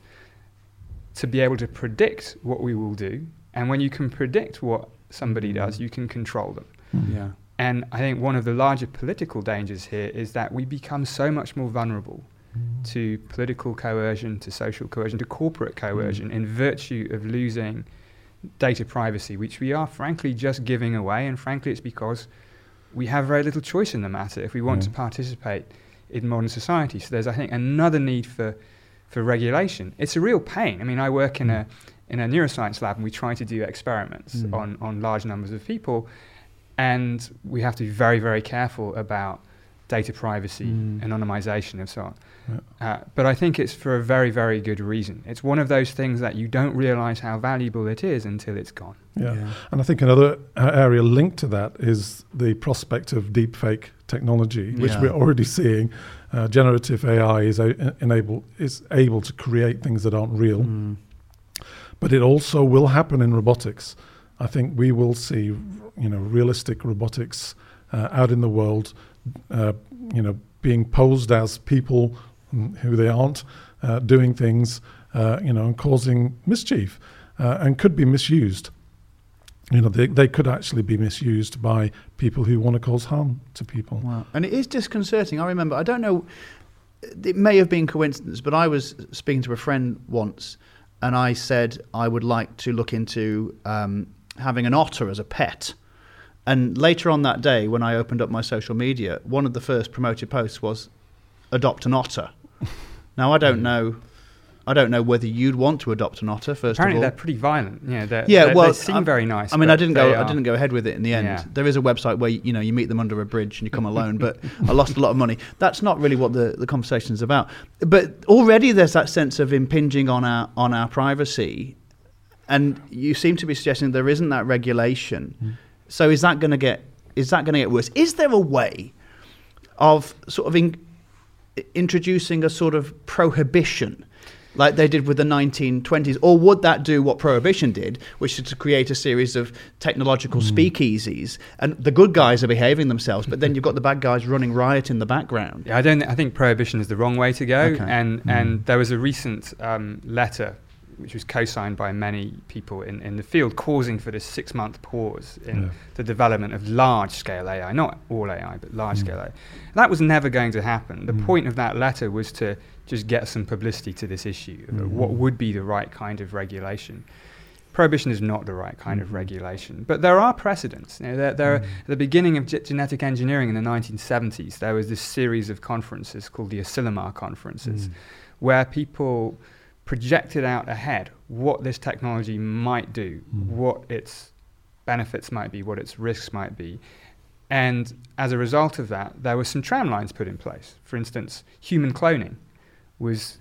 S3: to be able to predict what we will do. And when you can predict what somebody
S5: Mm.
S3: does, you can control them.
S2: Mm.
S5: Yeah.
S3: And I think one of the larger political dangers here is that we become so much more vulnerable to political coercion, to social coercion, to corporate coercion in virtue of losing data privacy, which we are frankly just giving away. And frankly, it's because we have very little choice in the matter if we want
S2: Mm.
S3: to participate in modern society. So there's, I think, another need for, for regulation. It's a real pain. I mean, I work in a in a neuroscience lab and we try to do experiments
S5: Mm.
S3: on, on large numbers of people. And we have to be very, very careful about data privacy,
S5: Mm.
S3: anonymization, and so on.
S2: Yeah.
S3: Uh, but I think it's for a very, very good reason. It's one of those things that you don't realize how valuable it is until it's gone.
S2: Yeah.
S5: Yeah.
S2: And I think another uh, area linked to that is the prospect of deepfake technology, which
S5: Yeah.
S2: we're already seeing. Uh, generative A I is a, enable is able to create things that aren't real,
S5: Mm.
S2: but it also will happen in robotics. I think we will see, you know, realistic robotics uh, out in the world, uh, you know, being posed as people mm, who they aren't, uh, doing things, uh, you know, and causing mischief, uh, and could be misused. you know, they, they could actually be misused by people who want to cause harm to people.
S5: Wow. And it is disconcerting. I remember, I don't know, it may have been coincidence, but I was speaking to a friend once, and I said I would like to look into um, having an otter as a pet. And later on that day, when I opened up my social media, one of the first promoted posts was, adopt an otter. Now, I don't know... I don't know whether you'd want to adopt an otter. First
S3: Apparently
S5: of all,
S3: they're pretty violent. Yeah, they're,
S5: yeah.
S3: they're,
S5: Well,
S3: they seem
S5: I'm,
S3: very nice.
S5: I mean, I didn't go.
S3: Are.
S5: I didn't go ahead with it in the end.
S3: Yeah.
S5: There is a website where you know you meet them under a bridge and you come alone. But I lost a lot of money. That's not really what the, the conversation is about. But already there's that sense of impinging on our on our privacy, and you seem to be suggesting there isn't that regulation. Mm. So is that going to get is that going to get worse? Is there a way of sort of in, introducing a sort of prohibition, like they did with the nineteen twenties, or would that do what Prohibition did, which is to create a series of technological mm. speakeasies, and the good guys are behaving themselves, but then you've got the bad guys running riot in the background?
S3: Yeah, I don't. I think Prohibition is the wrong way to go.
S5: Okay.
S3: And
S2: Mm.
S3: and there was a recent um, letter, which was co-signed by many people in, in the field, causing for this six-month pause in
S2: Yeah.
S3: the development of large-scale A I, not all A I, but large-scale
S2: Mm.
S3: A I. That was never going to happen. The
S2: Mm.
S3: point of that letter was to just get some publicity to this issue.
S2: Mm.
S3: Of what would be the right kind of regulation? Prohibition is not the right kind
S2: Mm.
S3: of regulation, but there are precedents. You know, there, there
S2: Mm.
S3: are, at the beginning of ge- genetic engineering in the nineteen seventies, there was this series of conferences called the Asilomar conferences,
S2: Mm.
S3: where people projected out ahead what this technology might do,
S2: Mm.
S3: what its benefits might be, what its risks might be. And as a result of that, there were some tramlines put in place. For instance, human cloning was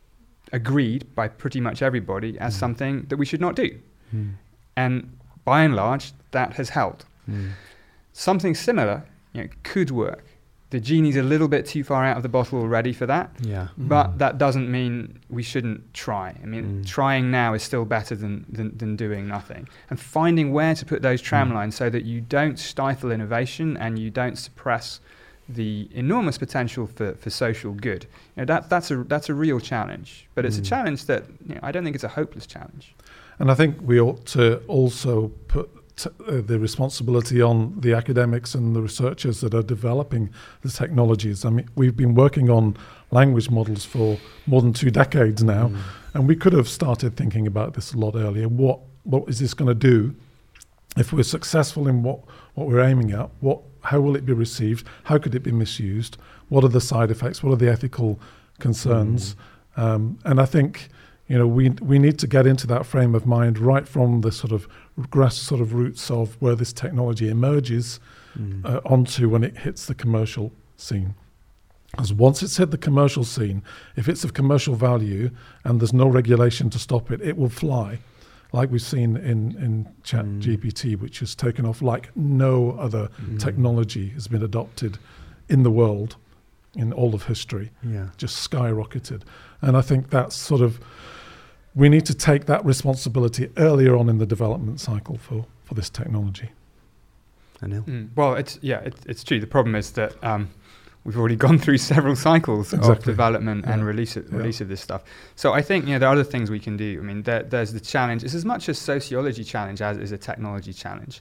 S3: agreed by pretty much everybody as
S2: Mm.
S3: something that we should not do.
S2: Mm.
S3: And by and large, that has helped.
S2: Mm.
S3: Something similar, you know, could work. The genie's a little bit too far out of the bottle already for that,
S5: Yeah.
S3: but
S2: Mm.
S3: that doesn't mean we shouldn't try. I mean,
S2: Mm.
S3: trying now is still better than, than, than doing nothing. And finding where to put those tram
S2: Mm.
S3: lines so that you don't stifle innovation and you don't suppress the enormous potential for, for social good. You know, that, that's, a, that's a real challenge. But it's
S2: Mm.
S3: a challenge that, you know, I don't think it's a hopeless challenge.
S2: And I think we ought to also put t- uh, the responsibility on the academics and the researchers that are developing the technologies. I mean, we've been working on language models for more than two decades now,
S5: Mm.
S2: and we could have started thinking about this a lot earlier. What what is this going to do if we're successful in what, what we're aiming at? What how will it be received? How could it be misused? What are the side effects? What are the ethical concerns? Mm. Um, and I think, you know, we we need to get into that frame of mind right from the sort of grass sort of roots of where this technology emerges
S5: Mm.
S2: uh, onto when it hits the commercial scene. Because once it's hit the commercial scene, if it's of commercial value and there's no regulation to stop it, it will fly, like we've seen in, in Chat
S5: Mm.
S2: G P T, which has taken off like no other
S5: Mm.
S2: technology has been adopted in the world in all of history.
S5: Yeah.
S2: Just skyrocketed. And I think that's sort of, we need to take that responsibility earlier on in the development cycle for, for this technology.
S5: Anil?
S3: Mm. Well, it's yeah, it, it's true. The problem is that um, we've already gone through several cycles of
S2: Exactly.
S3: development and
S2: Yeah.
S3: release of,
S2: Yeah.
S3: release of this stuff. So I think, you know, there are other things we can do. I mean, there, there's the challenge. It's as much a sociology challenge as it is a technology challenge.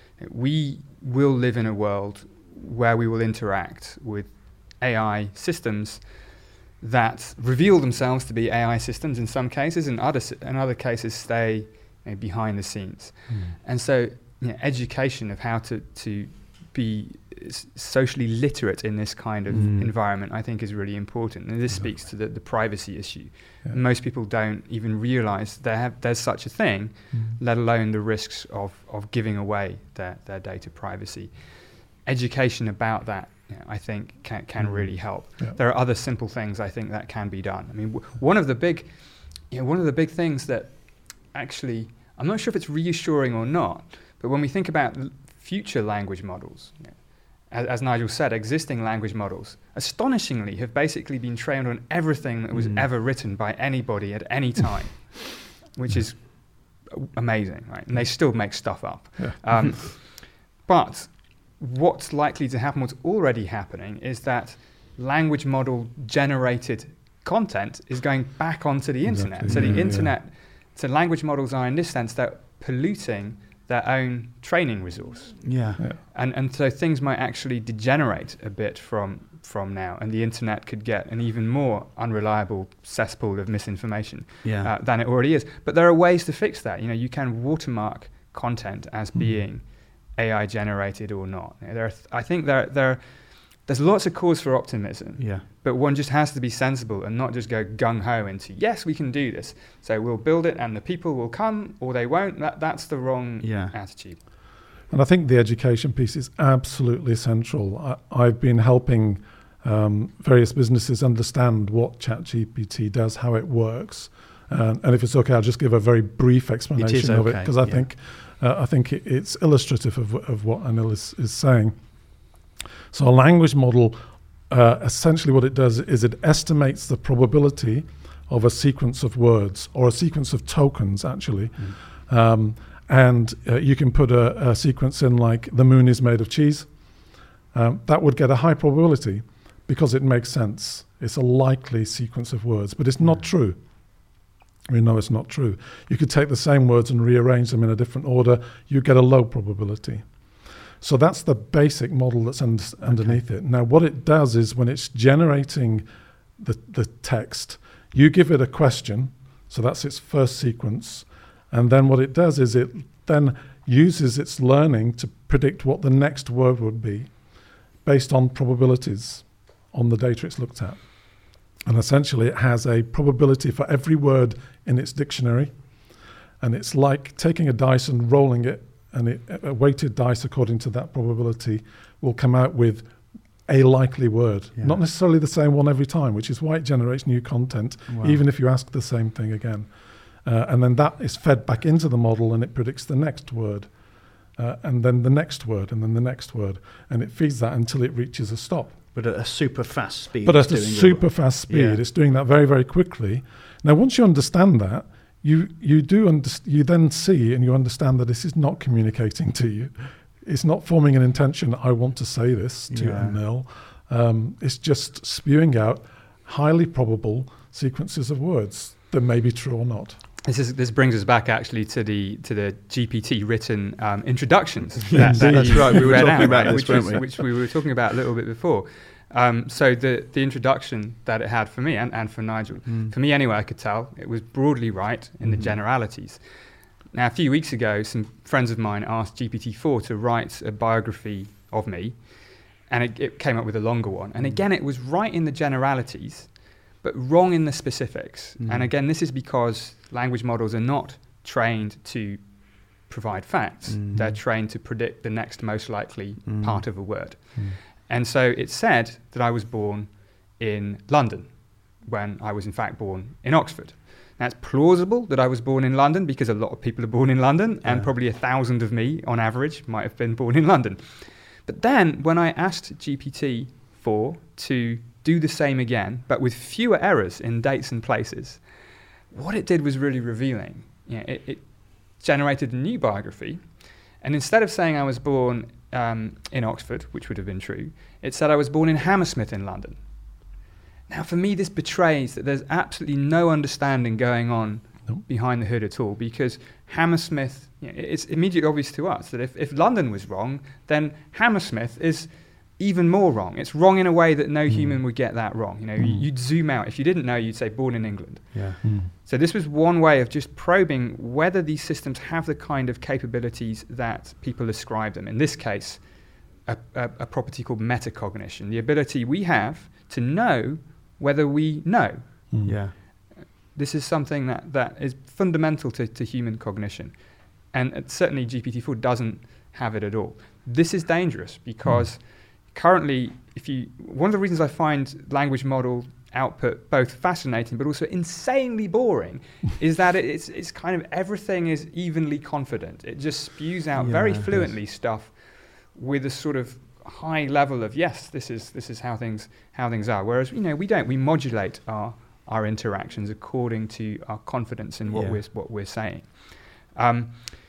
S3: We will live in a world where we will interact with A I systems that reveal themselves to be A I systems in some cases, and other s- in other cases stay, you know, behind the scenes. And so, you know, education of how to, to be s- socially literate in this kind of
S5: Mm.
S3: environment, I think, is really important. And this
S2: Exactly.
S3: speaks to the, the privacy issue.
S2: Yeah.
S3: Most people don't even realize there have, there's such a thing,
S2: Mm.
S3: let alone the risks of, of giving away their, their data privacy. Education about that, you know, I think, can, can
S5: Mm.
S3: really help.
S2: Yeah.
S3: There are other simple things I think that can be done. I mean, w- one of the big, you know, one of the big things that actually, I'm not sure if it's reassuring or not, but when we think about l- future language models, you know, as, as Nigel said, existing language models, astonishingly, have basically been trained on everything that was
S5: Mm.
S3: ever written by anybody at any time, which is a- amazing, right? And they still make stuff up.
S2: Yeah.
S3: Um, but what's likely to happen, what's already happening, is that language model generated content is going back onto the internet.
S2: Exactly.
S3: So
S2: Yeah,
S3: the
S2: yeah.
S3: internet, so language models are, in this sense, they're polluting their own training resource.
S5: Yeah.
S2: Yeah.
S3: And and so things might actually degenerate a bit from from now, and the internet could get an even more unreliable cesspool of misinformation
S5: Yeah.
S3: uh, than it already is. But there are ways to fix that. You know, you can watermark content as
S2: Mm.
S3: being A I generated or not. You know, there are th- I think there there there's lots of cause for optimism.
S5: Yeah.
S3: But one just has to be sensible and not just go gung-ho into, yes, we can do this. So we'll build it and the people will come or they won't. That That's the wrong
S5: Yeah.
S3: attitude.
S2: And I think the education piece is absolutely central. I, I've been helping um, various businesses understand what ChatGPT does, how it works. Um, and if it's okay, I'll just give a very brief explanation of it,
S5: okay,
S2: because I
S5: yeah.
S2: think uh, I think it, it's illustrative of, of what Anil is, is saying. So a language model, uh, essentially what it does is it estimates the probability of a sequence of words, or a sequence of tokens, actually.
S5: Mm.
S2: Um, and uh, you can put a, a sequence in like, the moon is made of cheese. Um, that would get a high probability because it makes sense. It's a likely sequence of words, but it's not
S5: Mm.
S2: true. We know it's not true. You could take the same words and rearrange them in a different order. You get a low probability. So that's the basic model that's un- underneath it. Now, what it does is when it's generating the, the text, you give it a question. So that's its first sequence. And then what it does is it then uses its learning to predict what the next word would be based on probabilities on the data it's looked at. And essentially it has a probability for every word in its dictionary. And it's like taking a dice and rolling it, and it, a weighted dice according to that probability will come out with a likely word.
S5: Yeah.
S2: Not necessarily the same one every time, which is why it generates new content,
S5: Wow.
S2: even if you ask the same thing again. Uh, and then that is fed back into the model and it predicts the next word. Uh, and then the next word, and then the next word. And it feeds that until it reaches a stop.
S5: But at a super fast speed.
S2: But
S5: it's
S2: at a
S5: doing all
S2: super
S5: that.
S2: fast speed,
S5: Yeah.
S2: it's doing that very, very quickly. Now, once you understand that, you you do underst- you then see and you understand that this is not communicating to you. It's not forming an intention. I want to say this to
S5: Yeah.
S2: Anil. Um, it's just spewing out highly probable sequences of words that may be true or not.
S3: This is this brings us back actually to the to the G P T written um, introductions.
S2: Yeah,
S5: that's
S3: you
S5: right, we were
S3: read
S5: talking
S3: out,
S5: about
S3: right,
S5: this,
S3: which,
S5: weren't
S3: was,
S5: we?
S3: which we were talking about a little bit before. Um, so the the introduction that it had for me and, and for Nigel,
S5: Mm.
S3: for me anyway, I could tell it was broadly right in
S5: Mhm.
S3: the generalities. Now, a few weeks ago, some friends of mine asked G P T four to write a biography of me, and it, it came up with a longer one. And
S5: Mm.
S3: again, it was right in the generalities, but wrong in the specifics.
S5: Mm.
S3: And again, this is because language models are not trained to provide facts.
S5: Mm.
S3: They're trained to predict the next most likely
S5: Mm.
S3: part of a word.
S2: Mm.
S3: And so it said that I was born in London when I was in fact born in Oxford. Now, it's plausible that I was born in London because a lot of people are born in London, and
S5: Yeah.
S3: probably a thousand of me on average might have been born in London. But then when I asked G P T four to do the same again, but with fewer errors in dates and places, what it did was really revealing. You know, it, it generated a new biography, and instead of saying I was born um, in Oxford, which would have been true, it said I was born in Hammersmith in London. Now, for me, this betrays that there's absolutely no understanding going on
S2: Nope.
S3: behind the hood at all, because Hammersmith, you know, it's immediately obvious to us that if, if London was wrong, then Hammersmith is even more wrong. It's wrong in a way that no
S2: Mm.
S3: human would get that wrong. You know,
S2: Mm.
S3: you'd zoom out. If you didn't know, you'd say born in England.
S5: Yeah.
S2: Mm.
S3: So this was one way of just probing whether these systems have the kind of capabilities that people ascribe them. In this case, a, a, a property called metacognition, the ability we have to know whether we know.
S2: Mm.
S5: Yeah.
S3: This is something that, that is fundamental to, to human cognition. And uh, certainly G P T four doesn't have it at all. This is dangerous because currently, if you one of the reasons I find language model output both fascinating but also insanely boring is that it, it's it's kind of everything is evenly confident. It just spews out
S5: Yeah,
S3: very
S5: it is.
S3: fluently stuff with a sort of high level of yes, this is this is how things how things are. Whereas you know we don't we modulate our our interactions according to our confidence in what
S5: Yeah.
S3: we're what we're saying. Um,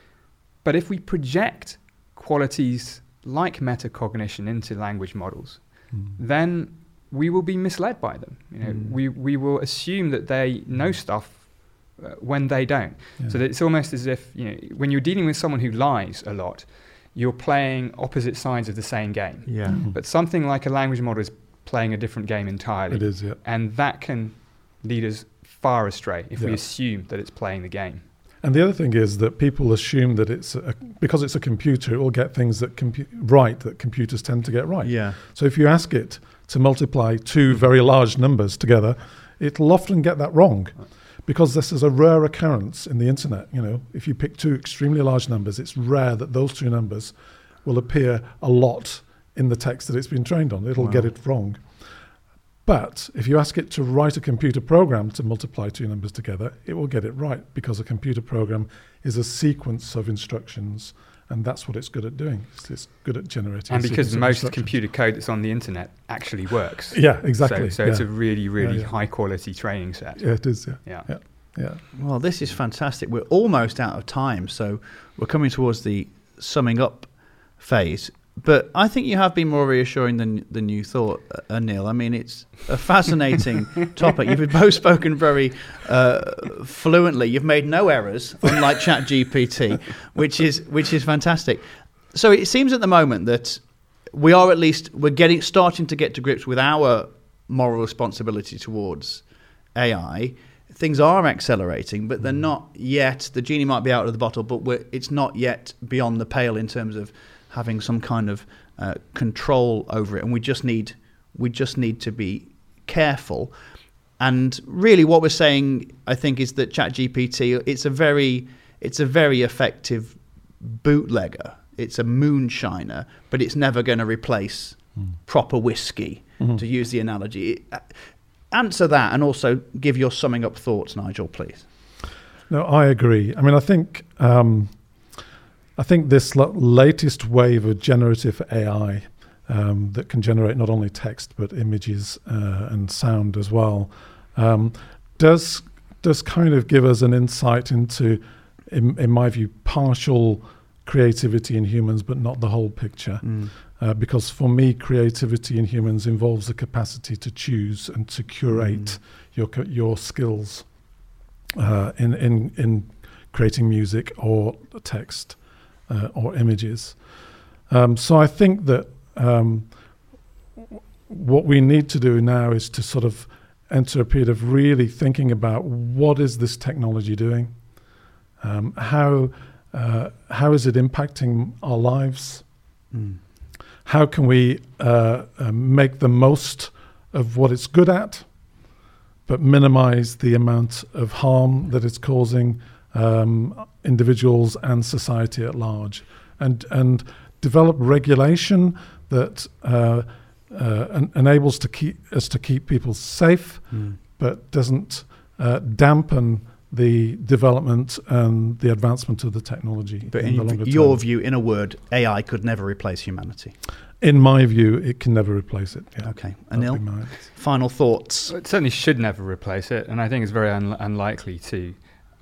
S3: but if we project qualities like metacognition into language models,
S2: Mm.
S3: then we will be misled by them. You know,
S5: Mm.
S3: we we will assume that they know stuff uh, when they don't.
S2: Yeah.
S3: So that it's almost as if, you know, when you're dealing with someone who lies a lot, you're playing opposite sides of the same game.
S5: Yeah.
S2: Mm-hmm.
S3: But something like a language model is playing a different game entirely.
S2: It is, yeah.
S3: And that can lead us far astray if we
S2: Yeah.
S3: assume that it's playing the game.
S2: And the other thing is that people assume that it's a, because it's a computer, it will get things that compu- right that computers tend to get right.
S5: Yeah.
S2: So if you ask it to multiply two very large numbers together, it'll often get that wrong, because this is a rare occurrence in the internet. You know, if you pick two extremely large numbers, it's rare that those two numbers will appear a lot in the text that it's been trained on. It'll
S5: Wow.
S2: get it wrong. But if you ask it to write a computer program to multiply two numbers together, it will get it right, because a computer program is a sequence of instructions, and that's what it's good at doing. It's, it's good at generating.
S3: And
S2: a
S3: because
S2: sequence of
S3: most
S2: instructions.
S3: computer code that's on the internet actually works.
S2: Yeah, exactly.
S3: So, so
S2: yeah.
S3: it's a really, really
S2: Yeah, yeah.
S3: high quality training set.
S2: Yeah, it is. Yeah.
S3: Yeah.
S2: Yeah. Yeah.
S5: Well, this is fantastic. We're almost out of time, so we're coming towards the summing up phase. But I think you have been more reassuring than than you thought, uh, Anil. I mean, it's a fascinating topic. You've both spoken very uh, fluently. You've made no errors, unlike ChatGPT, which is which is fantastic. So it seems at the moment that we are at least we're getting starting to get to grips with our moral responsibility towards A I. Things are accelerating, but they're not yet. The genie might be out of the bottle, but we're, it's not yet beyond the pale in terms of having some kind of uh, control over it, and we just need we just need to be careful. And really, what we're saying, I think, is that ChatGPT it's a very it's a very effective bootlegger. It's a moonshiner, but it's never going to replace mm. proper whiskey, mm-hmm. to use the analogy. It, uh, answer that, and also give your summing up thoughts, Nigel, please.
S2: No, I agree. I mean, I think. Um, I think this l- latest wave of generative A I um, that can generate not only text but images uh, and sound as well um, does does kind of give us an insight into, in, in my view, partial creativity in humans, but not the whole picture. Mm. Uh, because for me, creativity in humans involves the capacity to choose and to curate mm. your your skills uh, in in in creating music or text. Uh, or images. Um, so I think that um, w- what we need to do now is to sort of enter a period of really thinking about what is this technology doing, um, how uh, how is it impacting our lives, mm. how can we uh, uh, make the most of what it's good at, but minimize the amount of harm that it's causing Um, individuals and society at large, and and develop regulation that uh, uh, en- enables to keep us to keep people safe, mm. but doesn't uh, dampen the development and the advancement of the technology.
S5: But
S2: in
S5: in
S2: the longer
S5: your
S2: term.
S5: view, in a word, A I could never replace humanity.
S2: In my view, it can never replace it. Yeah.
S5: Okay,
S2: That'd
S5: Anil,
S2: be my-
S5: final thoughts.
S3: Well, it certainly should never replace it, and I think it's very un- unlikely to.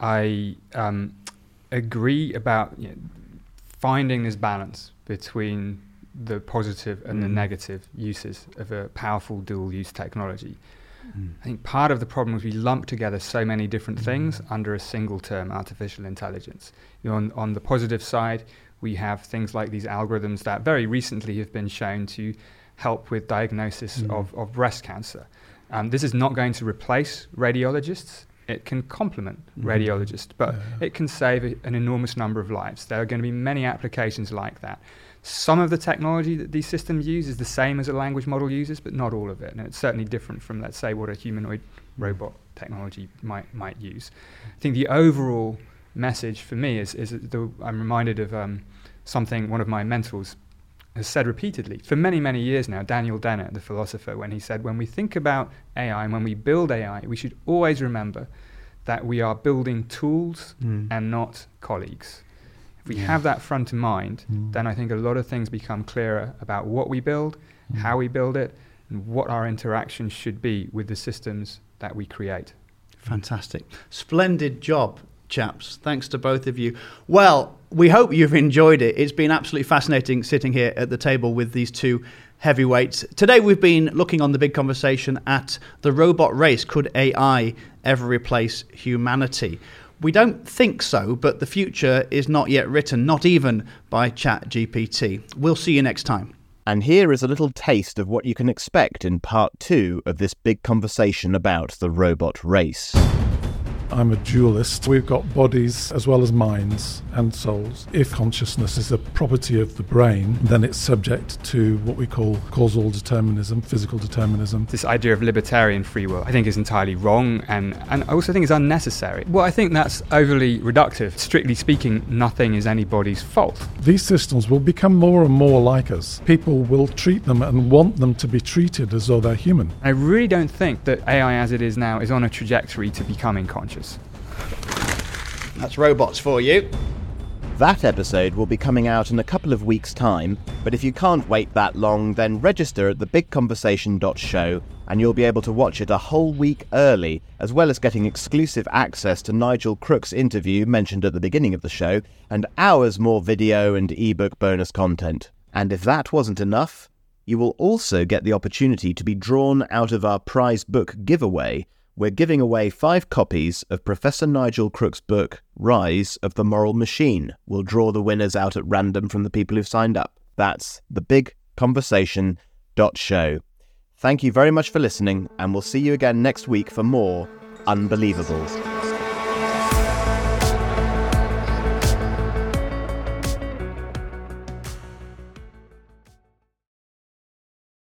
S3: I um, agree about you know, finding this balance between the positive and mm. the negative uses of a powerful dual-use technology. Mm. I think part of the problem is we lump together so many different mm. things under a single term, artificial intelligence. You know, on, on the positive side, we have things like these algorithms that very recently have been shown to help with diagnosis mm. of, of breast cancer. Um, this is not going to replace radiologists. It can complement mm-hmm. radiologists, but yeah. it can save a, an enormous number of lives. There are going to be many applications like that. Some of the technology that these systems use is the same as a language model uses, but not all of it. And it's certainly different from, let's say, what a humanoid robot technology might might use. I think the overall message for me is, is the, I'm reminded of um, something one of my mentors has said repeatedly for many, many years now, Daniel Dennett, the philosopher, when he said, when we think about A I and when we build A I, we should always remember that we are building tools mm. and not colleagues. If we yeah. have that front in mind, mm. then I think a lot of things become clearer about what we build, mm. how we build it, and what our interactions should be with the systems that we create.
S5: Fantastic. Splendid job, chaps. Thanks to both of you. Well, we hope you've enjoyed it. It's been absolutely fascinating sitting here at the table with these two heavyweights. Today we've been looking on The Big Conversation at the robot race. Could A I ever replace humanity? We don't think so, but the future is not yet written, not even by ChatGPT. We'll see you next time.
S4: And here is a little taste of what you can expect in part two of this big conversation about the robot race.
S2: I'm a dualist. We've got bodies as well as minds and souls. If consciousness is a property of the brain, then it's subject to what we call causal determinism, physical determinism.
S3: This idea of libertarian free will, I think, is entirely wrong, and, and I also think is unnecessary. Well, I think that's overly reductive. Strictly speaking, nothing is anybody's fault.
S2: These systems will become more and more like us. People will treat them and want them to be treated as though they're human.
S3: I really don't think that A I as it is now is on a trajectory to becoming conscious.
S5: That's robots for you.
S4: That episode will be coming out in a couple of weeks' time, but if you can't wait that long, then register at the big conversation dot show and you'll be able to watch it a whole week early, as well as getting exclusive access to Nigel Crook's interview mentioned at the beginning of the show, and hours more video and ebook bonus content. And if that wasn't enough, you will also get the opportunity to be drawn out of our prize book giveaway. We're giving away five copies of Professor Nigel Crook's book, Rise of the Moral Machine. We'll draw the winners out at random from the people who've signed up. That's the big conversation dot show. Thank you very much for listening, and we'll see you again next week for more Unbelievable.